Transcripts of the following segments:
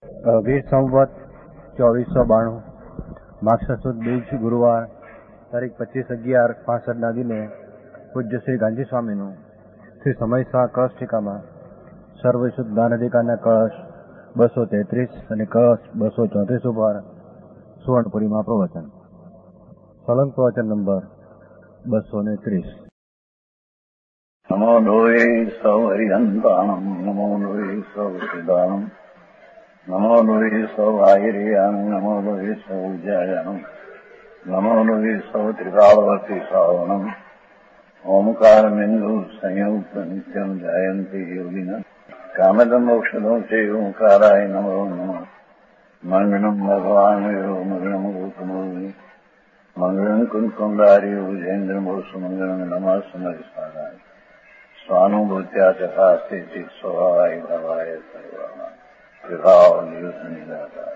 વીર સંવત 2492 માક્ષર સુદ બીજ ગુરુવાર તારીખ 25/11/65 દિને પૂજ્ય શ્રી ગાંધી સ્વામીનું શ્રી સમયસા કળશ ટીકામાં સર્વશુદ્ધ જ્ઞાન અધિકારના કળશ 233 અને કળશ 234 ઉપર સુવર્ણપુરીમાં પ્રવચન. સળંગ પ્રવચન નંબર 230. નમો લોહે સૌ હરિહંતાણમ, નમો લોહે સૌ સિદ્ધાણમ, નમો લોહે સૌ આહિર્યાણમ, નમો લોહે સૌ વિજયાણમ, નમો લોહે સૌ ત્રિકાળવતી શ્રાવણમ, ઓમકાર બિંદુ સંયુક્ત નિત્યમ જાયંતી યોગિન કામદમ મોક્ષદો છે ઓંકારાય નમો નમઃ. મંગળમ ભગવાન વિરો મંગળમ ગૌતમોની મંગળમ કુંકુંડારી ભુજેન્દ્ર મોક્ષ મંગળમ નમઃ સમરિસારાય સ્વાનુભૂત્યા તથા સ્થિતિ સ્વભાવાય ભવાય સર્વાના વિભાવ નિયુક્ત નિરાકાર.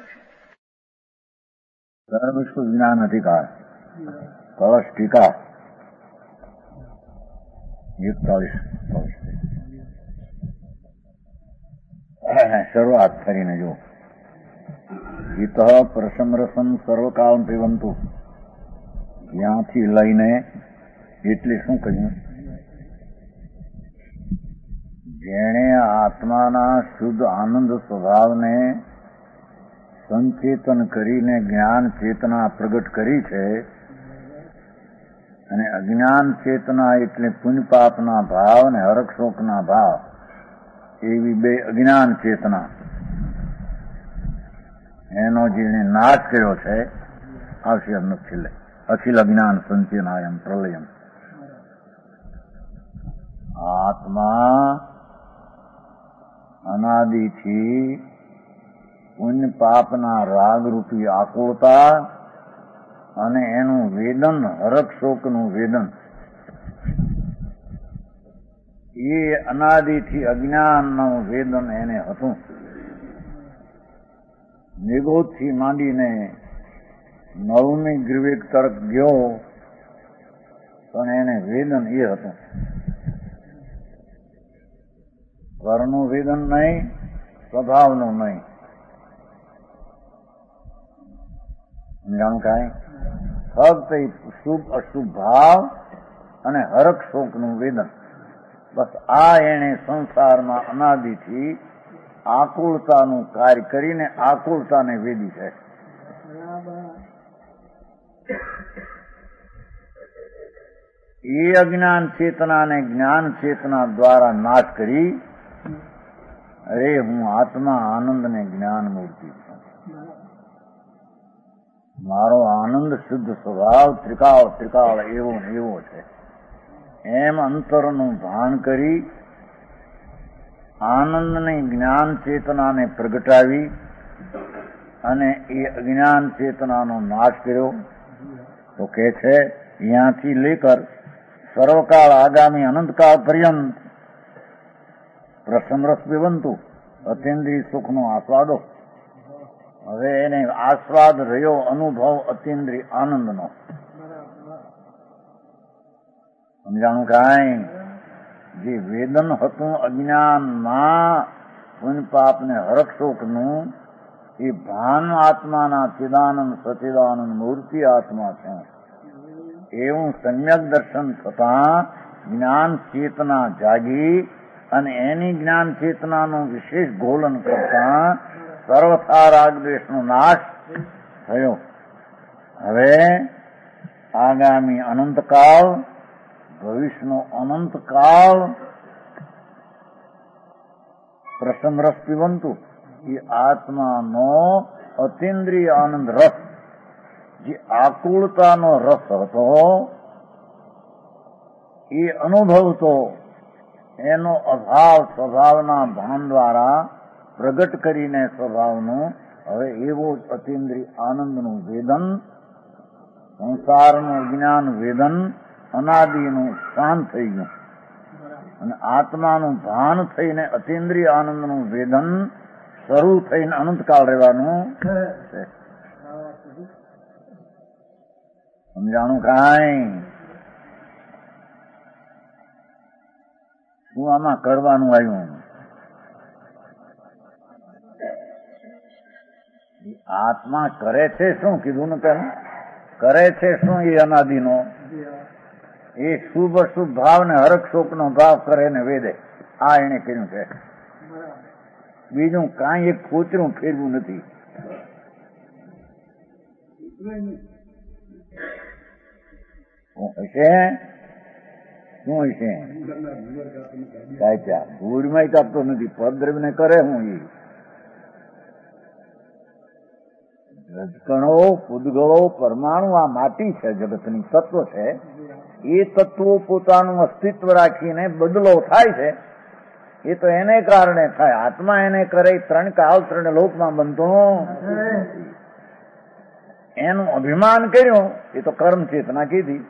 સર્વશ્વ જ્ઞાન અધિકાર કળશ ટીકા 41. શરૂઆત કરીને જો હિત પ્રસમરસમ સર્વકાળ પીવંતુ, જ્યાંથી લઈને એટલે શું કહ્યું? જેણે આત્માના શુદ્ધ આનંદ સ્વભાવને સંચેતન કરીને જ્ઞાન ચેતના પ્રગટ કરી છે, અને અજ્ઞાન ચેતના એટલે પુણ્ય પાપના ભાવ અને હરખ શોકના ભાવ, એવી બે અજ્ઞાન ચેતના, એનો જેને નાશ કર્યો છે આવશે છેલ્લે અખિલ અજ્ઞાન સંચેનાયમ પ્રલયમ. આત્મા અનાદિથી પુણ્ય પાપના રાગરૂપી આકુળતા અને એનું વેદન, હરખ શોકનું વેદન, એ અનાદિથી અજ્ઞાનનું વેદન એને હતું. નિગોદથી માંડીને નવમી ગ્રીવેક તરફ ગયો, પણ એને વેદન એ હતું. ઘરનું વેદન નહીં, સ્વભાવનું નહીં. સમજાણું કાંઈ? ફક્ત શુભ અશુભ ભાવ અને હરખ શોકનું વેદન, બસ આ એને સંસારમાં અનાદિથી આકુળતાનું કાર્ય કરીને આકુળતાને વેદી છે. એ અજ્ઞાન ચેતનાને જ્ઞાન ચેતના દ્વારા નાશ કરી, અરે હું આત્મા આનંદ ને જ્ઞાન મૂર્તિ છું, મારો આનંદ શુદ્ધ સ્વભાવ ત્રિકાળ એવો એવો છે, એમ અંતરનું ભાન કરી આનંદની જ્ઞાન ચેતનાને પ્રગટાવી અને એ અજ્ઞાન ચેતનાનો નાશ કર્યો. તો કે છે ત્યાંથી લેકર સર્વકાળ આગામી અનંતકાળ પર્યંત પ્રસમરસ પીવંતુ, અતિન્દ્રિય સુખનો આસ્વાદો. હવે એને આસ્વાદ રહ્યો અનુભવ અતિન્દ્રિય આનંદનો. સમજાણું કાંઈ? જે વેદન હતું અજ્ઞાનમાં પુણ્ય પાપ ને હરખ શોકનું, એ ભાન આત્માના ચિદાનંદ સચિદાનંદ મૂર્તિ આત્મા છે. એવું સમ્યક દર્શન થતા જ્ઞાન ચેતના જાગી અને એની જ્ઞાન ચેતનાનું વિશેષ ગોલન કરતા સર્વથા રાગ દ્વેષનો નાશ થયો. હવે આગામી અનંતકાળ, ભવિષ્યનો અનંતકાળ પ્રસમ રસ પીવંતુ, એ આત્માનો અતિન્દ્રિય આનંદ રસ, જે આકુળતાનો રસ હતો, એ અનુભવતો એનો અભાવ સ્વભાવના ભાન દ્વારા પ્રગટ કરીને સ્વભાવનું હવે એવો જ અતિન્દ્રિય આનંદનું વેદન, સંસારનું જ્ઞાન વેદન અનાદિનું શાંત થઈ ગયું, અને આત્માનું ભાન થઈને અતિન્દ્રિય આનંદનું વેદન શરૂ થઈને અનંતકાળ રહેવાનું છે. સમજાણું કાંઈ? શું આમાં કરવાનું આવ્યું? આત્મા કરે છે શું કીધું ને પેલું? કરે છે શું? એ અનાદિનો એ શુભ અશુભ ભાવ ને હરખ શોકનો ભાવ કરે ને વેદે. આ એને કર્યું છે. બીજું કાંઈ એક કોતરું ફેરવું નથી. શું હશે? સાચા ભૂરમાં કાપતો નથી. પરદ્રવ્ય ને કરે હું એ રજકણો, પૂદગળો, પરમાણુ આ માટી છે, જગતની તત્વ છે. એ તત્વો પોતાનું અસ્તિત્વ રાખીને બદલો થાય છે. એ તો એને કારણે થાય. આત્મા એને કરે 3 કાળ 3 લોકમાં બનતો એનું અભિમાન કર્યું. એ તો કર્મ ચેતના કીધી.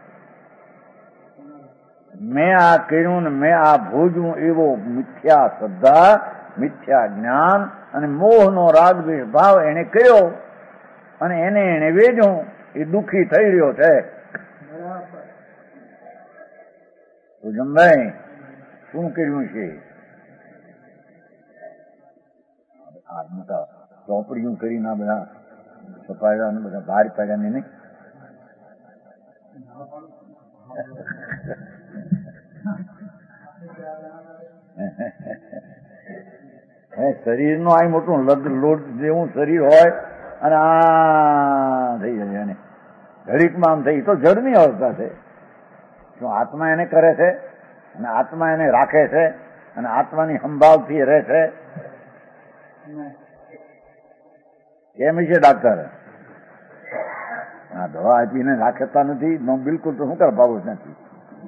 મેં આ કર્યું ને મેં આ ભોજવું એવો મિથ્યા શ્રદ્ધા, મિથ્યા જ્ઞાન અને મોહનો રાગ દ્વેષ ભાવ એને કર્યો અને એને વેચ્યું. એ દુઃખી થઈ રહ્યો છે. જમભાઈ શું કર્યું છે? આ મોટા ચોપડીઓ કરીને આ બધા છપાયા બધા બહાર પાડ્યા ને નહીં. શરીર નું આ મોટું લોટ જેવું શરીર હોય અને આ થઈ જાય એને ઘડીકમાં આમ થઈ તો જડની અવસ્થા છે. શું આત્મા એને કરે છે અને આત્મા એને રાખે છે અને આત્માની સંભાવથી રહે છે? કેમ છે ડાક્ટર? આ દવા આપીને રાખતા નથી. બિલકુલ તો શું કર ભાવું જ નથી.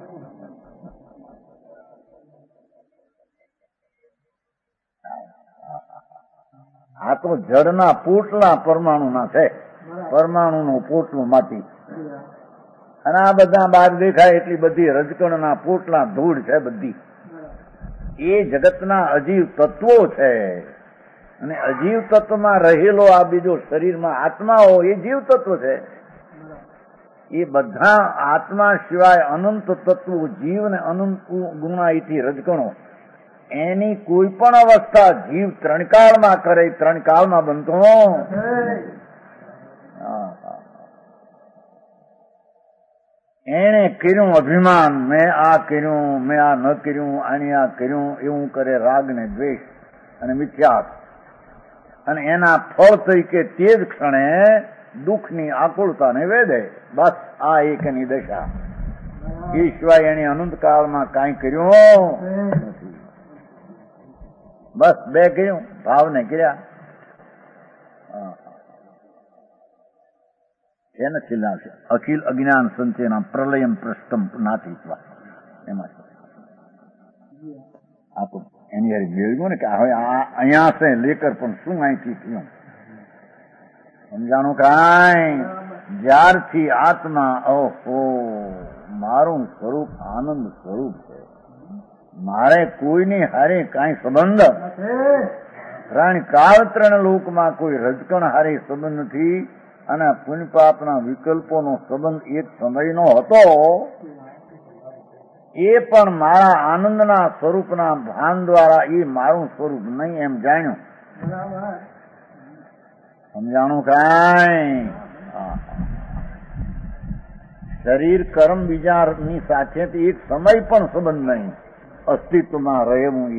આ તો જળના પોટલા પરમાણુના છે. પરમાણુનું પોટલું માટી અને આ બધા બહાર દેખાય એટલી બધી રજકણના પોટલા ધૂળ છે બધી. એ જગતના અજીવ તત્વો છે અને અજીવ તત્વમાં રહેલો આ બીજો શરીરમાં આત્માઓ એ જીવ તત્વ છે. એ બધા આત્મા સિવાય અનંત તત્વો જીવ ને અનંત ગુણાઈથી રજકણો એની કોઈ પણ અવસ્થા જીવ 3 કાળમાં કરે 3 કાળમાં બનતો. એને કર્યું અભિમાન, મેં આ કર્યું, મેં આ ન કર્યું, આની આ કર્યું, એવું કરે રાગ ને દ્વેષ અને મિથ્યા. અને એના ફળ તરીકે તે જ ક્ષણે દુઃખની આકુળતાને વેદે. બસ આ એક એની દશા. એ સિવાય એને અનંત કાળમાં કાંઈ કર્યું નથી. બસ 2 કર્યું, ભાવને કર્યા. એને છેલ્લા છે અખિલ અજ્ઞાન સંચયના પ્રલયમ પ્રસ્તમ નાથિત્વા. એમાં આ તો એની યાર મેળવ્યું ને કે હવે અહીંયા છે લેકર પણ શું અહીંથી થયું સમજાણું કાંઈ? જ્યારથી આત્મા ઓહો મારું સ્વરૂપ આનંદ સ્વરૂપ છે, મારે કોઈની હારે કાંઈ સંબંધ 3 કાળ 3 લોકમાં કોઈ રજકણ હારે સંબંધ નથી. અને પુણ્ય પાપના વિકલ્પોનો સંબંધ એક સમયનો હતો. એ પણ મારા આનંદના સ્વરૂપના ભાન દ્વારા એ મારું સ્વરૂપ નહીં એમ જાણ્યું. સમજાણું કાંઈ? શરીર કર્મ બીજાની સાથેથી એક સમય પણ સંબંધ નહીં. અસ્તિત્વમાં રહેવું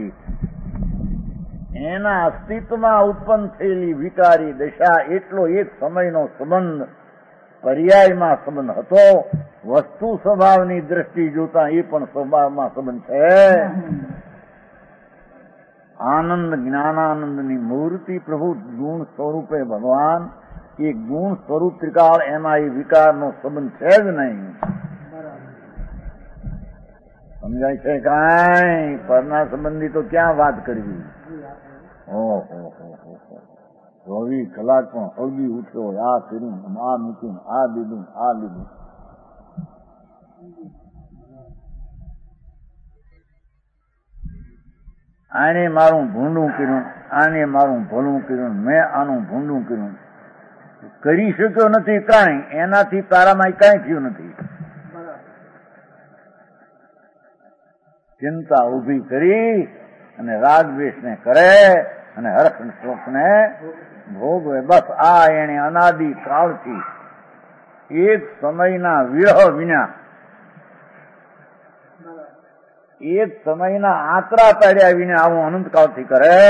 એના અસ્તિત્વમાં ઉત્પન્ન થયેલી વિકારી દશા એટલો એક સમયનો સંબંધ પર્યાયમાં સંબંધ હતો. વસ્તુ સ્વભાવની દ્રષ્ટિ જોતા એ પણ સ્વભાવમાં સંબંધ છે. આનંદ જ્ઞાનાનંદની મૂર્તિ પ્રભુ ગુણ સ્વરૂપે ભગવાન એ ગુણ સ્વરૂપ ત્રિકાળ એમાં એ વિકારનો સંબંધ છે જ નહીં. સમજાય છે કાંઈ? પરના સંબંધી તો ક્યાં વાત કરવી. 24 કલાક પણ હળવી ઉઠ્યો, આ કર્યું, આ મૂક્યું, આ લીધું, આ લીધું. આને મારું ભૂંડું કર્યું, આને મારું ભલું કર્યું, મેં આનું ભૂંડું કર્યું. કરી શક્યો નથી કાંઈ. એનાથી તારામાં કાંઈ થયું નથી. ચિંતા ઉભી કરી અને રાગ દ્વેષને કરે અને હરખ શોકને ભોગવે. બસ આ એને અનાદિ કાળથી એક સમયના વિરહ વિના, એક સમયના આતરા પાડ્યા વિના આવું અનંતકાળથી કરે.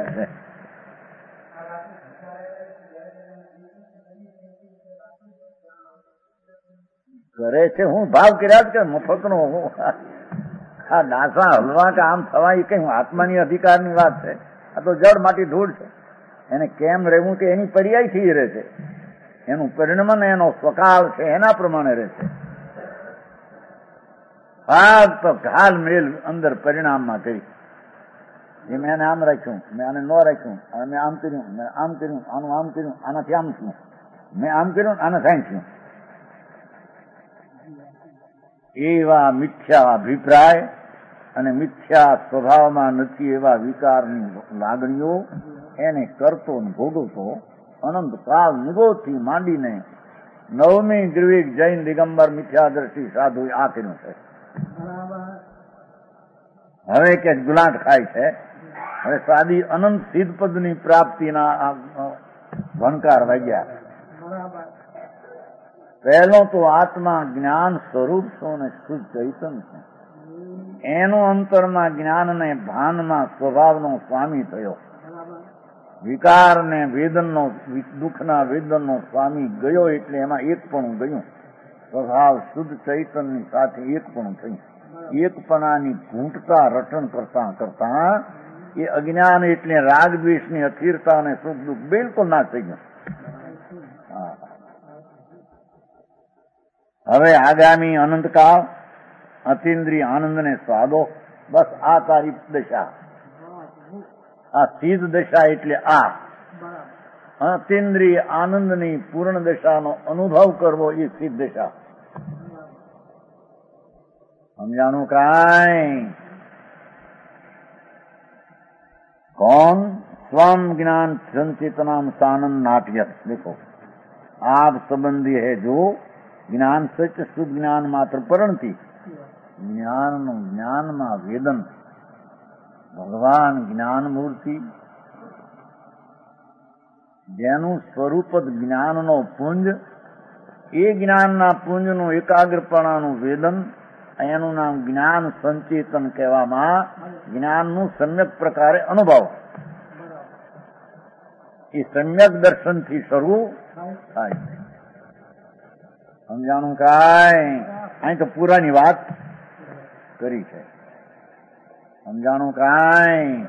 કરે છે હું ભાવ કર્યા જ કે મફતનો આ ડાસા હલવા કે આમ થવા એ કઈ આત્માની અધિકારની વાત છે. આ તો જળ માટી ધૂળ છે. એને કેમ રહેવું કે એની પર્યાયથી રહે છે. એનું પરિણમન એનો સ્વકાળ છે એના પ્રમાણે રહે છે. ફક્ત ઘાલ મેલ અંદર પરિણામમાં કરી એ મેં આને આમ રાખ્યું, મેં આને ન રાખ્યું, મેં આમ કર્યું, મેં આમ કર્યું, આનું આમ કર્યું, આનાથી આમ થયું, મેં આમ કર્યું, આને સાઈ થયું. એવા મિથ્યા અભિપ્રાય અને મિથ્યા સ્વભાવમાં નથી એવા વિકારની લાગણીઓ એને કરતો ને ભોગવતો અનંત કાળ નિગોથી માંડીને 9મી ગ્રીક જૈન દિગંબર મિથ્યાદર્શી સાધુ આ કર્યું છે. હવે કે ગુલાટ ખાય છે. હવે સાદી અનંત સિદ્ધપદની પ્રાપ્તિના ભણકાર વાગ્યા. પહેલો તો આત્મા જ્ઞાન સ્વરૂપ છો ને શુદ્ધ ચૈતન છે. એનો અંતરમાં જ્ઞાનને ભાનમાં સ્વભાવનો સ્વામી થયો. વિકારને વેદનનો, દુઃખના વેદનનો સ્વામી ગયો એટલે એમાં એકપણું ગયું. સ્વભાવ શુદ્ધ ચૈતનની સાથે એકપણું થયું. એકપણાની ઘૂંટતા રટણ કરતા કરતા એ અજ્ઞાન એટલે રાગ દ્વેષની અસ્થિરતા અને સુખ દુઃખ બિલકુલ ના થઈ ગયું. હવે આગામી અનંતકાળ અતિન્દ્રિય આનંદને સ્વાદો. બસ આ તારી દશા. આ સિદ્ધ દશા એટલે આ અતિન્દ્રિય આનંદની પૂર્ણ દશાનો અનુભવ કરવો એ સિદ્ધ દશા. સમજાણું કાંઈ? कौन स्वम ज्ञान संचेतनाम सानंद नाट्य. देखो आप संबंधी है जो ज्ञान सच शुद्ध ज्ञान मात्र परंती ज्ञान में वेदन भगवान ज्ञान मूर्ति જેનું સ્વરૂપ જ જ્ઞાનનો પુંજ, એ જ્ઞાનના પુંજનું એકાગ્રપણાનું વેદન, એનું નામ જ્ઞાન સંચેતન કહેવામાં. જ્ઞાનનું સમ્યક પ્રકારે અનુભવ એ સમ્યક દર્શનથી શરૂ થાય. સમજાણું કાંઈ? અહીં તો પૂરાની વાત કરી છે. સમજાણું કાંઈ?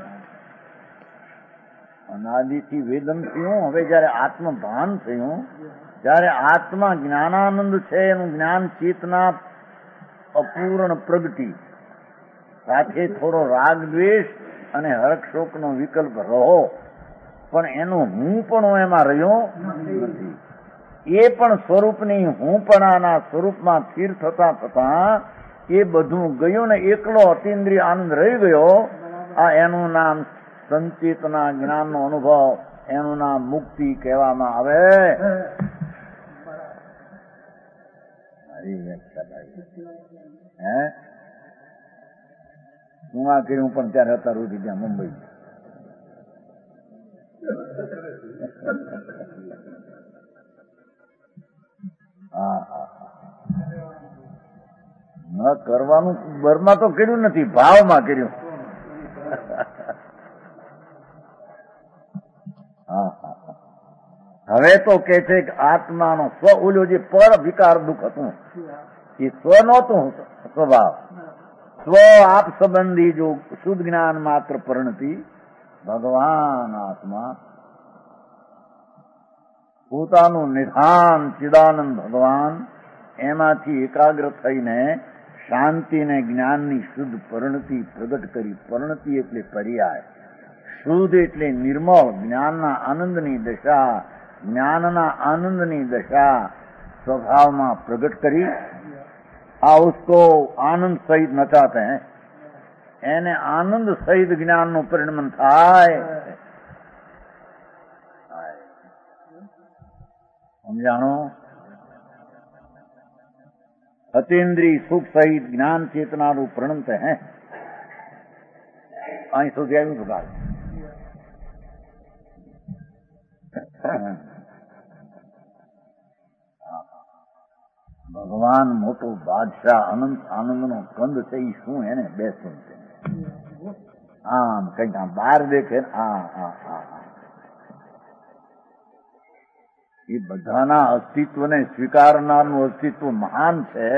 અનાદિથી વેદન થયું. હવે જયારે આત્મભાન થયું, જયારે આત્મા જ્ઞાનાનંદ છે, એનું જ્ઞાન ચેતના અપૂર્ણ પ્રગતિ સાથે થોડો રાગ દ્વેષ અને હર્ષ શોકનો વિકલ્પ રહો, પણ એનો હું પણ એમાં રહ્યો નથી. એ પણ સ્વરૂપની હુંપણાના સ્વરૂપમાં સ્થિર થતા થતા એ બધું ગયું ને એકલો અતિન્દ્રિય આનંદ રહી ગયો. આ એનું નામ સંચેતના જ્ઞાનનો અનુભવ, એનું નામ મુક્તિ કહેવામાં આવે. હું આ કર્યું પણ ત્યારે હતા રોજી ત્યાં મુંબઈ. ન કરવાનું બરમાં તો કર્યું નથી, ભાવમાં કર્યું. હવે તો કે છે કે આત્માનો સ્વ ઓલો જે પર વિકાર દુઃખ હતું એ સ્વ નહોતું સ્વભાવ. સ્વ આપ સંબંધી જો શુદ્ધ જ્ઞાન માત્ર પરિણતિ ભગવાન આત્મા પોતાનું નિધાન ચિદાનંદ ભગવાન એમાંથી એકાગ્ર થઈને શાંતિને જ્ઞાનની શુદ્ધ પરિણતિ પ્રગટ કરી. પરિણતિ એટલે પર્યાય, શુદ્ધ એટલે નિર્મળ જ્ઞાનના આનંદની દશા, જ્ઞાનના આનંદની દશા સ્વભાવમાં પ્રગટ કરી. આ ઉસકો આનંદ સહિત નચાતે હૈ, એને આનંદ સહિત જ્ઞાનનું પરિણમન થાય. સમજાણો? અતિન્દ્રિય સુખ સહિત જ્ઞાન ચેતનાનું પ્રણમત હૈ. અહીં સુધી આવ્યું છું. ભગવાન મોટો બાદશાહ અનંત આનંદનો કંદ છે એ શું એને બેસું છે આમ કઈક આમ બહાર દેખે એ બધાના અસ્તિત્વને સ્વીકારનારનું અસ્તિત્વ મહાન છે.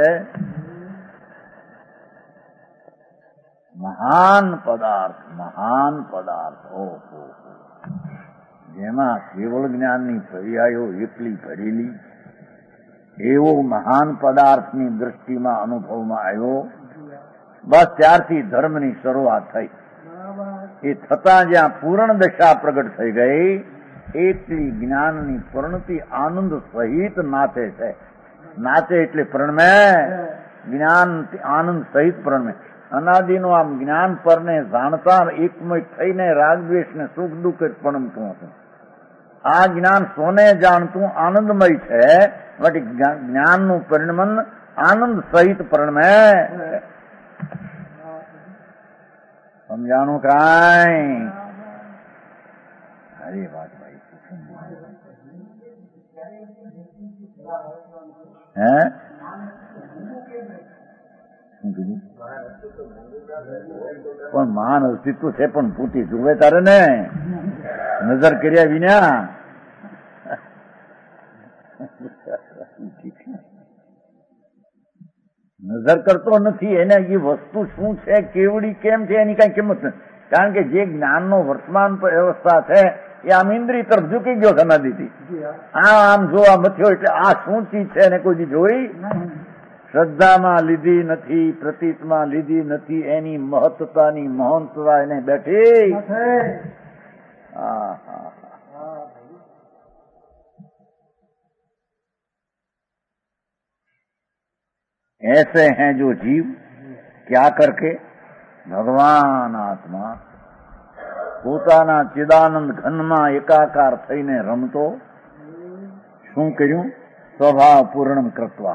મહાન પદાર્થ ઓહો જેમાં કેવળ જ્ઞાનની પર્યાયો એટલી ભરેલી એવો મહાન પદાર્થની દૃષ્ટિમાં અનુભવમાં આવ્યો. બસ ત્યારથી ધર્મની શરૂઆત થઈ. એ થતાં જ્યાં પૂર્ણ દશા પ્રગટ થઈ ગઈ એટલી જ્ઞાનની પરિણતિ આનંદ સહિત નાચે છે. નાચે એટલે પ્રણમે, જ્ઞાન આનંદ સહિત પ્રણમે. અનાદિનું આમ જ્ઞાન પરને જાણતા એકમય થઈને રાગદ્વેષને સુખ દુઃખ જ પ્રણમતું હતું. આ જ્ઞાન સોને જાણતું આનંદમય છે. જ્ઞાનનું પરિણમન આનંદ સહિત પ્રણમે. સમજાણું કાંઈ? અરે વાત ભાઈ હે શું કીધું? પણ મહાન અસ્તિત્વ છે પણ પૂતી જુએ તારે ને નજર કર્યા વિના. નજર કરતો નથી એને એ વસ્તુ શું છે કેવડી કેમ છે એની કઈ કિંમત નથી. કારણ કે જે જ્ઞાનનો વર્તમાન વ્યવસ્થા છે એ આમ ઇન્દ્રિય તરફ ઝૂકી ગયો સમાધિથી. આમ જોવા મથ્યો એટલે આ શું ચીજ છે એને કોઈ જોઈ શ્રદ્ધામાં લીધી નથી, પ્રતીતમાં લીધી નથી. એની મહત્તાની મહાનતા એને બેઠી. ऐसे हैं जो जीव क्या करके ભગવાન આત્મા પોતાના ચિદાનંદ ઘનમાં એકાકાર થઈને રમતો શું કર્યું? સ્વભાવ પૂર્ણ કૃત્વા.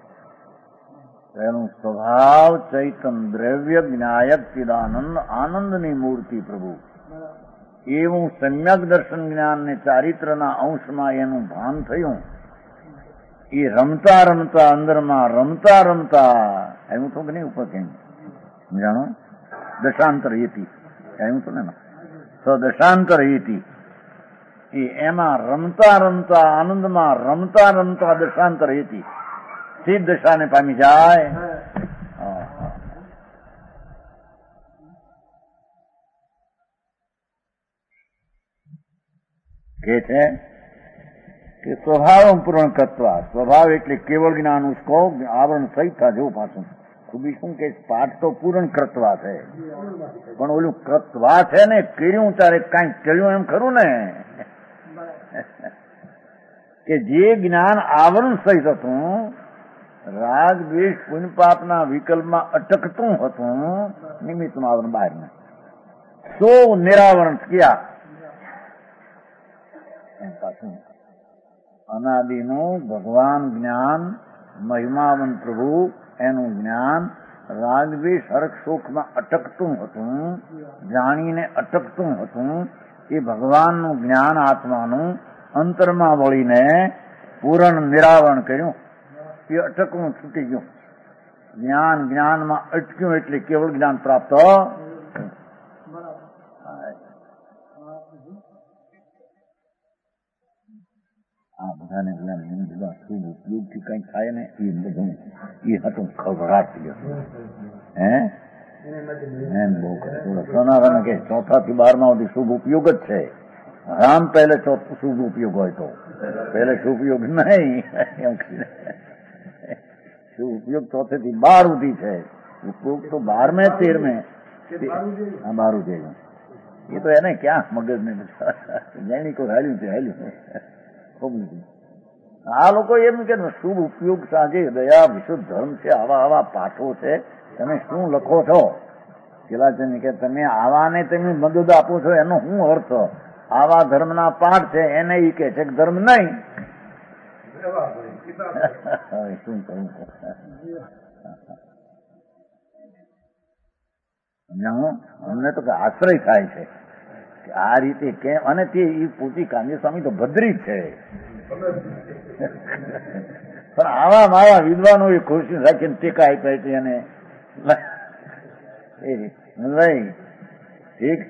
તેનું સ્વભાવ ચૈતન દ્રવ્ય જ્ઞાયક ચિદાનંદ આનંદની મૂર્તિ પ્રભુ. એવું સમ્યક દર્શન જ્ઞાનને ચારિત્રના અંશમાં એનું ભાન થયું. એ રમતા રમતા અંદરમાં રમતા એવું તો નહીં ઉપર કેમ જાણો દશાંતર હેતી એવું તો ને દશાંતર હેતી એ એમાં રમતા આનંદમાં રમતા દશાંતર હેતી સિદ્ધ દશાને પામી જાય. કે છે કે સ્વભાવ પૂર્ણ કરતા. સ્વભાવ એટલે કેવળ જ્ઞાન ઉસકો આવરણ સહિત था જો પાછું ખૂબી શું કે પાઠ તો પૂર્ણ કરતા છે પણ ઓલું કરતા છે ને કર્યું તારે કાંઈ કર્યું એમ ખરું ને કે જે જ્ઞાન આવરણ સહિત હતું રાગ દ્વેષ પુણ્ય પાપના વિકલ્પમાં અટકતું હતું નિમિત્તનું આવરણ બહાર ને સો નિરાવરણ ક્યાં એમ પાછું અનાદિનું ભગવાન જ્ઞાન મહિમાવન પ્રભુ એનું જ્ઞાન રાગદ્વેષ હર્ષ શોકમાં અટકતું હતું, જાણીને અટકતું હતું. એ ભગવાનનું જ્ઞાન આત્માનું અંતરમાં વળીને પૂર્ણ નિરાવરણ કર્યું. એ અટકવું છૂટી ગયું. જ્ઞાનમાં અટક્યું એટલે કેવળ જ્ઞાન પ્રાપ્ત. આ બધાને બધા શુભ ઉપયોગથી કઈ થાય ને એ બધું એ હતું ખબરાટ ગયો હે એમ બહુ કરે. સોનારાને કે 4 થી 12 સુધી શુભ ઉપયોગ જ છે. રામ પહેલે શુભ ઉપયોગ હોય તો પહેલે શુભ ઉપયોગ નહીં. શુભ ઉપયોગ 4 થી 12 સુધી છે. ઉપયોગ તો 12 13 12 જાય. એ તો એને ક્યાં મગજ ને જૈનિકો હાલ્યું છે હાલ્યું. આ લોકો એમ કે શુભ ઉપયોગ સાંજે દયા વિશુદ્ધ ધર્મ છે આવા પાઠો છે તમે શું લખો છો? પેલા છે કે તમે આવાને તમે મદદ આપો છો એનો શું અર્થ? આવા ધર્મના પાઠ છે એને એ કે છે ધર્મ નહીં. શું કહું અમને તો આશ્રય થાય છે કે આ રીતે કેમ? અને તે પોતી કાંજી સ્વામી તો ભદ્રી જ છે, પણ આવા માવા વિદ્વાનો એ ખુરશી રાખીને ટેકા આપ્યા છે અને લઈ ઠીક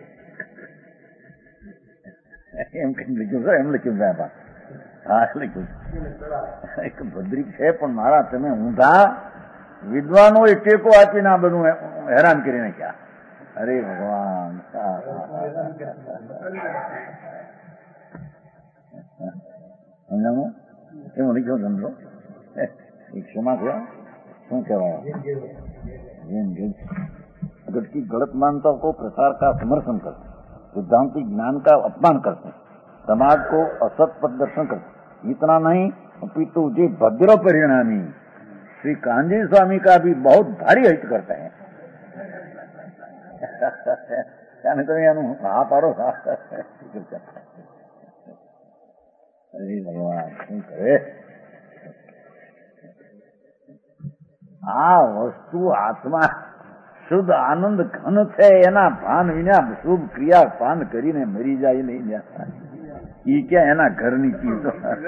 એમ કઈ લખ્યું છે, એમ લખ્યું છે. હા લખ્યું એક ભદ્રી છે, પણ મારા તમે ઊંધા વિદ્વાનો એ ટેકો આપીને આ બધું હેરાન કરી નાખ્યા. અરે ભગવાન, સમજાણું? એવું લખ્યો ધંધો એક શેમાં છે, શું કહેવાય? जगत की गलत मान्यताओं को प्रसार का समर्थन करते, सिद्धांतिक ज्ञान का अपमान करते, समाज को असत पथ दर्शन करते. इतना नहीं अपितु जी भद्र परिणामी श्री कांजी स्वामी का भी बहुत भारी हित करते हैं. હા પાડો. અરે ભગવાન શું કરે? આ વસ્તુ આત્મા શુદ્ધ આનંદ ઘન છે, એના ભાન વિના શુભ ક્રિયા પાન કરીને મરી જાય નહીં. ઈ ક્યાં એના ઘરની ચીજ.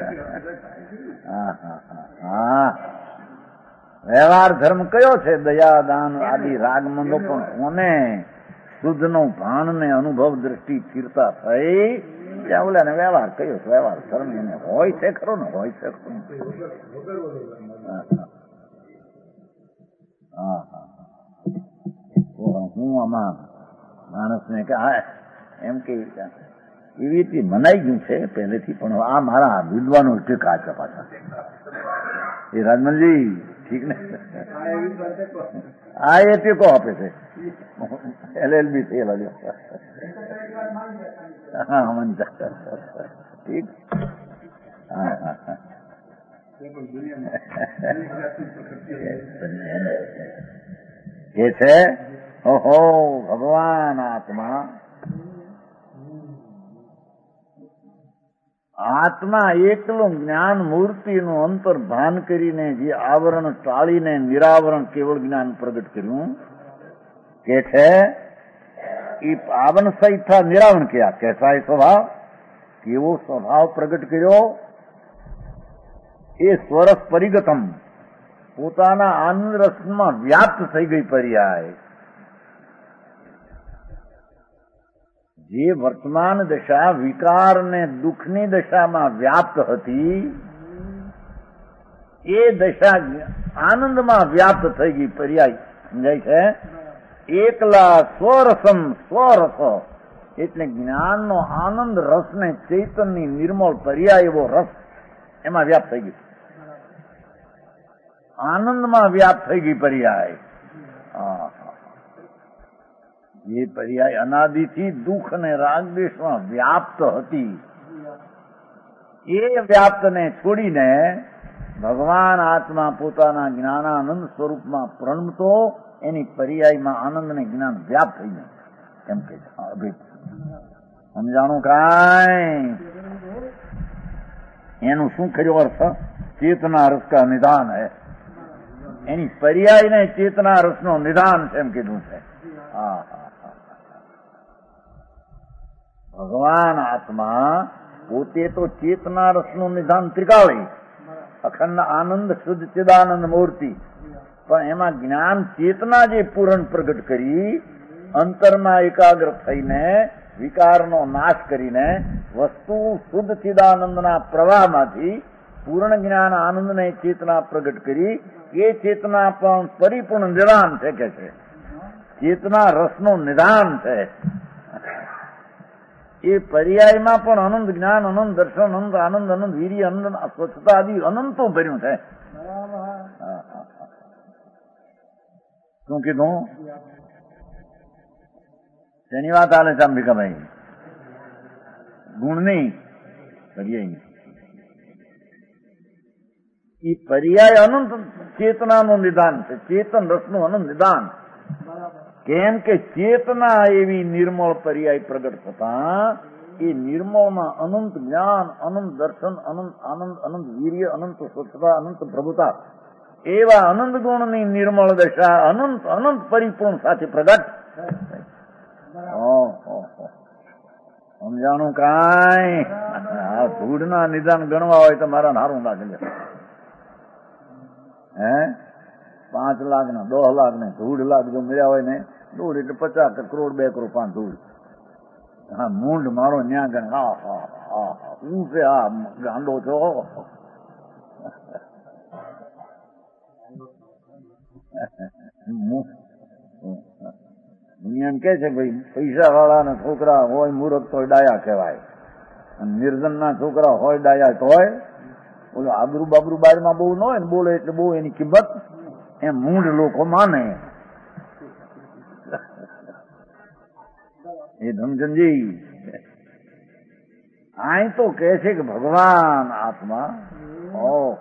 હા, વ્યવહાર ધર્મ કયો છે? દયા દાન આદિ રાગમંદો, પણ કોને શુદ્ધ નો ભાન ને અનુભવ દ્રષ્ટિ સ્થિરતા થઈ ત્યાં ઓલા વ્યવહાર કયો છે? વ્યવહાર ધર્મ એને હોય છે ખરો ને? હોય છે ખરો. હા હા, હું આમાં માણસને કે એમ કે એવી રીતે મનાઈ ગયું છે પહેલેથી, પણ આ મારા વિદ્વાનો ટેકા છે પાછા. એ રાજમલજી ઠીક ને? હા, એ ટેકો આપે છે. LLB થયેલા. હા મન ઠીક. હા હા હા, એ છે. ઓહો ભગવાન આત્મા, આત્મા એકલું જ્ઞાન મૂર્તિનું અંતર ભાન કરીને જે આવરણ ટાળીને નિરાવરણ કેવળ જ્ઞાન પ્રગટ કર્યું કે છે એ પાવન સહિત થા નિરાવરણ ક્યાં કેસા એ સ્વભાવ, કેવો સ્વભાવ પ્રગટ કર્યો? એ સ્વરસ પરિગતમ, પોતાના આનંદ રસમાં વ્યાપ્ત થઈ ગઈ પર્યાય. જે વર્તમાન દશા વિકાર ને દુઃખની દશામાં વ્યાપ્ત હતી, એ દશા આનંદમાં વ્યાપ્ત થઈ ગઈ પર્યાય. સમજાય છે? એકલા સ્વરસમ, સ્વરસ એટલે જ્ઞાનનો આનંદ રસને ચૈતનની નિર્મળ પર્યાય એવો રસ એમાં વ્યાપ્ત થઈ ગઈ, આનંદમાં વ્યાપ્ત થઈ ગઈ પર્યાય. જે પર્યાય અનાદિથી દુઃખ અને રાગદ્વેષમાં વ્યાપ્ત હતી, એ વ્યાપ્તને છોડીને ભગવાન આત્મા પોતાના જ્ઞાનાનંદ સ્વરૂપમાં પ્રણમતો, એની પર્યાયમાં આનંદ ને જ્ઞાન વ્યાપ્ત થઈ જાય એમ કે છે. સમજાણું કાંઈ? એનું શું કર્યો અર્થ? ચેતના રસ કા નિદાન હે, એની પર્યાય ને ચેતના રસનો નિદાન છે એમ કીધું છે. હા, ભગવાન આત્મા પોતે તો ચેતના રસનું નિદાન ત્રિકાળી, અખંડ આનંદ શુદ્ધ ચિદાનંદ મૂર્તિ, પણ એમાં જ્ઞાન ચેતના જે પૂરણ પ્રગટ કરી, અંતરમાં એકાગ્ર થઈને વિકારનો નાશ કરીને વસ્તુ શુદ્ધ ચિદાનંદના પ્રવાહમાંથી પૂર્ણ જ્ઞાન આનંદને ચેતના પ્રગટ કરી, એ ચેતના પણ પરિપૂર્ણ નિદાન છે કે છે, ચેતના રસનું નિદાન છે. એ પર્યાયમાં પણ અનંત જ્ઞાન, અનંત દર્શન, અનંત આનંદ, અનંત વીર્ય, અનંત સ્વચ્છતા આદિ અનંતો ભર્યું છે. શું કીધું? તેની વાત આલે છે અંબિકાભાઈ, ગુણની પર્યાય. એ પર્યાય અનંત ચેતનાનું નિદાન છે, ચેતન રસનું અનંત નિદાન. કેમ કે ચેતના એવી નિર્મળ પર્યાય પ્રગટ થતા એ નિર્મળમાં અનંત જ્ઞાન, અનંત દર્શન, અનંત આનંદ, અનંત વીર્ય, અનંત સ્વચ્છતા, અનંત પ્રભુતા, એવા અનંત ગુણની નિર્મળ દશા અનંત અનંત પરિપૂર્ણ સાથે પ્રગટ. સમજાણું કાંઈ? આ ધૂળના નિદાન ગણવા હોય તો મારા હારું લાગે છે. હે 5 લાખ ને 10 લાખ ને 1.5 લાખ જો મળ્યા હોય ને, ધૂળ એટલે 50 કરોડ 2 કરોડ 5 ધૂળ. હા મૂંડ મારો ન્યા ગણ. હા હા હા હું છે આ ગાંડો છો. એમ કે છે ભાઈ પૈસા વાળા ના છોકરા હોય મૂર્ખ તો ડાયા કહેવાય, અને નિર્ધન ના છોકરા હોય ડાયા તોય બોલો આબરૂ બાબરૂ બારમાં બહુ ન હોય ને બોલે એટલે બહુ એની કિંમત એમ મૂળ લોકો માને. એ ધમચંદજી આ તો કહે છે કે ભગવાન આત્મા ઓહો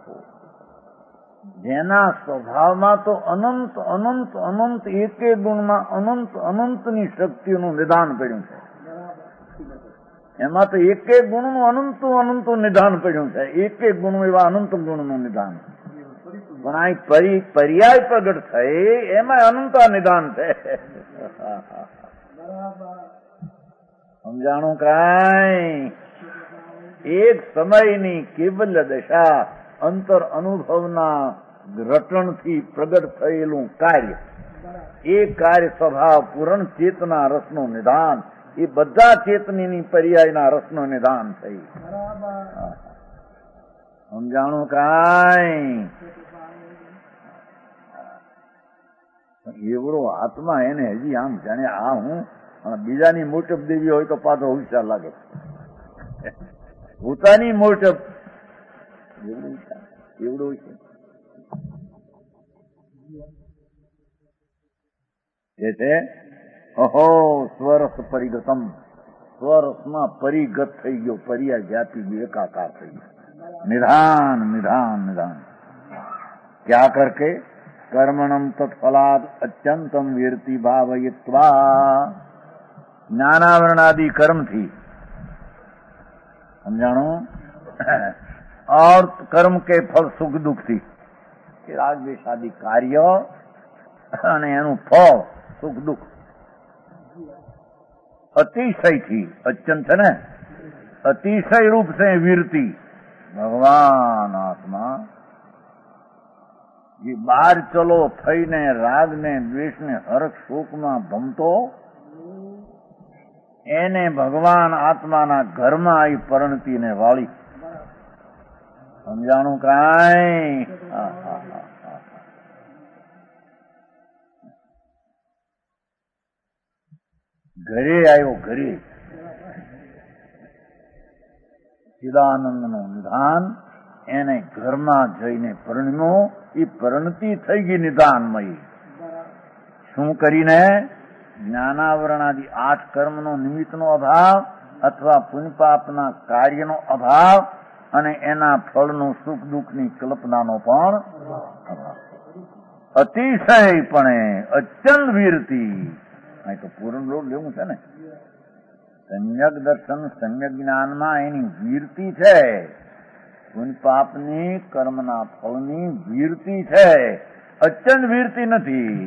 જેના સ્વભાવમાં તો અનંત અનંત અનંત એકે ગુણમાં અનંત અનંતની શક્તિઓનું નિદાન પડ્યું છે. એમાં તો એક એક ગુણનું અનંતું અનંતું નિદાન પડ્યું છે. એક એક ગુણ એવા અનંત ગુણનું નિદાન. પણ આ પર્યાય પ્રગટ થઈ એમાં અનંતા નિદાન છે. સમજાણું કાંઈ? એક સમયની કેવલ દશા અંતર અનુભવના રટણથી પ્રગટ થયેલું કાર્ય, એ કાર્ય સ્વભાવ પૂરણ ચેતના રસનું નિદાન, એ બધા ચેતનીની પર્યાયના રસનું નિદાન થઈ. સમજાણું કાંઈ? એવડો આત્મા એને હજી આમ જાણે આ હું બીજાની મોટપ દેવી હોય તો પાછો હોશિયાર લાગે. પોતાની મોટપ એવડું છે. અહો સ્વરસ પરિગતમ, સ્વરસમાં પરિગત થઈ ગયો, પર્યા જાતિ ગયો, એકાકાર થઈ ગયો. નિધાન નિધાન નિધાન ક્યાં કરકે કર્મણમ તત્ફલાદ અત્યંતમ વીરતિ ભાવયિત્વા, જ્ઞાનાવરણાદિ કર્મથી. સમજાણું? और कर्म के फल सुख दुख थी કે રાગ દ્વેષ આદિ કાર્ય અને એનું ફળ સુખ દુઃખ અતિશયથી અત્યંત છે ને, અતિશય રૂપ છે વીરતી ભગવાન આત્મા. જે બાર ચલો થઈને રાગને દ્વેષને હર્ષ શોકમાં ભમતો એને ભગવાન આત્માના ઘરમાં આવી પરણતીને વાળી. સમજાણું કાંઈ? ઘરે આવ્યો, ઘરે ચિદાનંદનું નિધાન એને ઘરમાં જઈને પરણ્યો. એ પરણતી થઈ ગઈ નિધાનમયી. શું કરીને? જ્ઞાનાવરણાદિ 8 કર્મનો નિમિત્તનો અભાવ અથવા પુણ્યપાપના કાર્યનો અભાવ અને એના ફળનું સુખ દુઃખની કલ્પનાનો પણ અભાવ. અતિશયપણે અત્યંત વીરતી. અહીં તો પૂર્ણ લોક લેવું છે ને. સમ્યક દર્શન સમ્યક જ્ઞાનમાં એની વીરતી છે. પુણ્યપાપની કર્મના ફળની વીરતી છે, અત્યંત વીરતી નથી.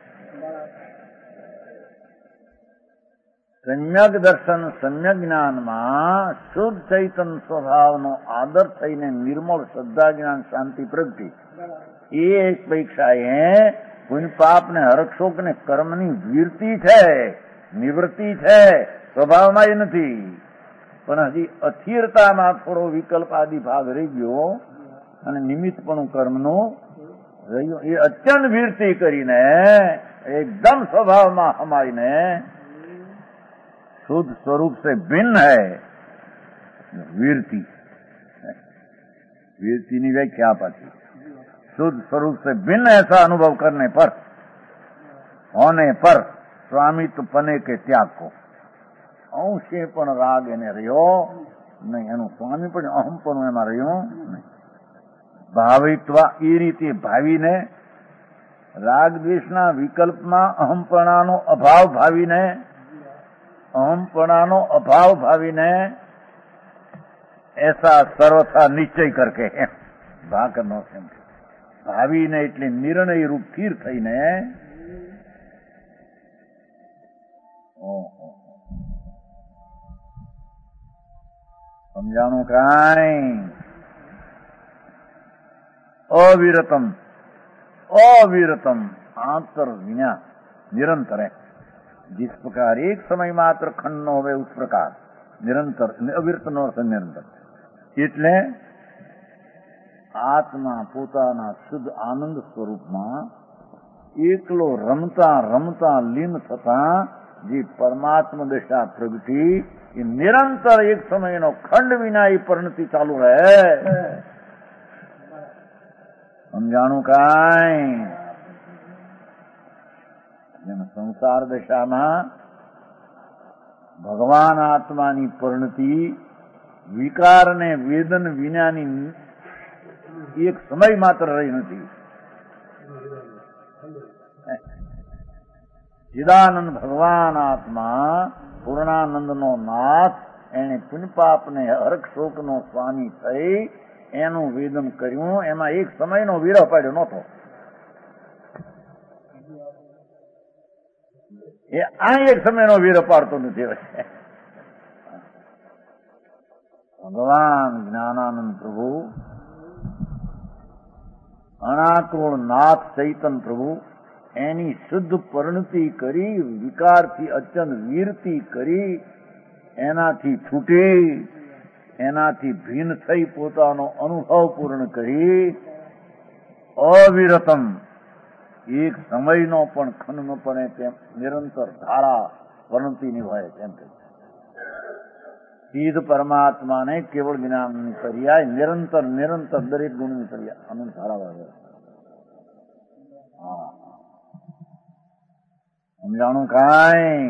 સમ્યક દર્શન સમ્યક જ્ઞાનમાં શુદ્ધ ચૈતન સ્વભાવનો આદર થઈને નિર્મળ શ્રદ્ધા જ્ઞાન શાંતિ પ્રગતિ, એ એક પરીક્ષાએ પુણ્યપાપ ને હરક્ષોક ને કર્મની વીરતી છે, નિવૃત્તિ છે, સ્વભાવમાં એ નથી. પણ હજી અથિરતામાં થોડો વિકલ્પ આદિ ભાગ રહી ગયો અને નિમિત્તપણું કર્મનું રહ્યું. એ અત્યંત વીરતી કરીને એકદમ સ્વભાવમાં હમાઈને शुद्ध स्वरूप से भिन्न है वीरती. वीरती की व्याख्या पाती शुद्ध स्वरूप से भिन्न ऐसा अनुभव करने पर, होने पर स्वामित्व पने के त्याग को अंशे पण राग એને રહ્યો નહીં, એનું સ્વામી પણ અહમ પણ એમાં રહ્યો નહીં. ભાવિત્વ એ રીતે ભાવીને રાગ દ્વેષના વિકલ્પમાં અહમપણાનો અભાવ ભાવીને, અહમપણાનો અભાવ ભાવીને એસા સર્વથા નિશ્ચય કરકે એમ ભાકરનો એમ ભાવીને એટલે નિર્ણય રૂપ સ્થિર થઈને સમજાણું કાંઈ? અવિરતમ अविरतम आंतर विना निरंतर है। जिस प्रकार एक समय मात्र खंड न होवे उस प्रकार निरंतर अविरत નો અર્થ નિરંતર। એટલે આત્મા પોતાના શુદ્ધ આનંદ સ્વરૂપમાં એકલો રમતા રમતા લીન થતા જે પરમાત્મા દશા પ્રગટી એ નિરંતર એક સમયનો ખંડ વિના એ પરિણતિ ચાલુ રહે। સમજાણું કાંઈ? સંસાર દશામાં ભગવાન આત્માની પરિણતિ વિકાર ને વેદન વિનાની એક સમય માત્ર રહી નથી। ચિદાનંદ ભગવાન આત્મા પૂર્ણાનંદનો નાથ એને પુણ્યપાપને હરક શોકનો સ્વામી થઈ એનું વેદન કર્યું। એમાં એક સમયનો વિરહ પાડ્યો નહોતો। એ આ એક સમયનો વિરહ પાડતો નથી। ભગવાન જ્ઞાનાનંદ પ્રભુ અનાકુળ નાથ ચૈતન પ્રભુ એની શુદ્ધ પરિણતિ કરી વિકારથી અત્યંત વીરતી કરી એનાથી છૂટી એનાથી ભિન્ન થઈ પોતાનો અનુભવ પૂર્ણ કરી અવિરતમ એક સમયનો પણ ખંડ ન પડે તેમ નિરંતર ધારા પરિણતિ નિભાય તેમ કહે। સીધ પરમાત્માને કેવળ જ્ઞાનની પર્યાય નિરંતર નિરંતર દરેક ગુણની પર્યાય અનંત ધારા વાળે। હા, સમજાણું કાંઈ?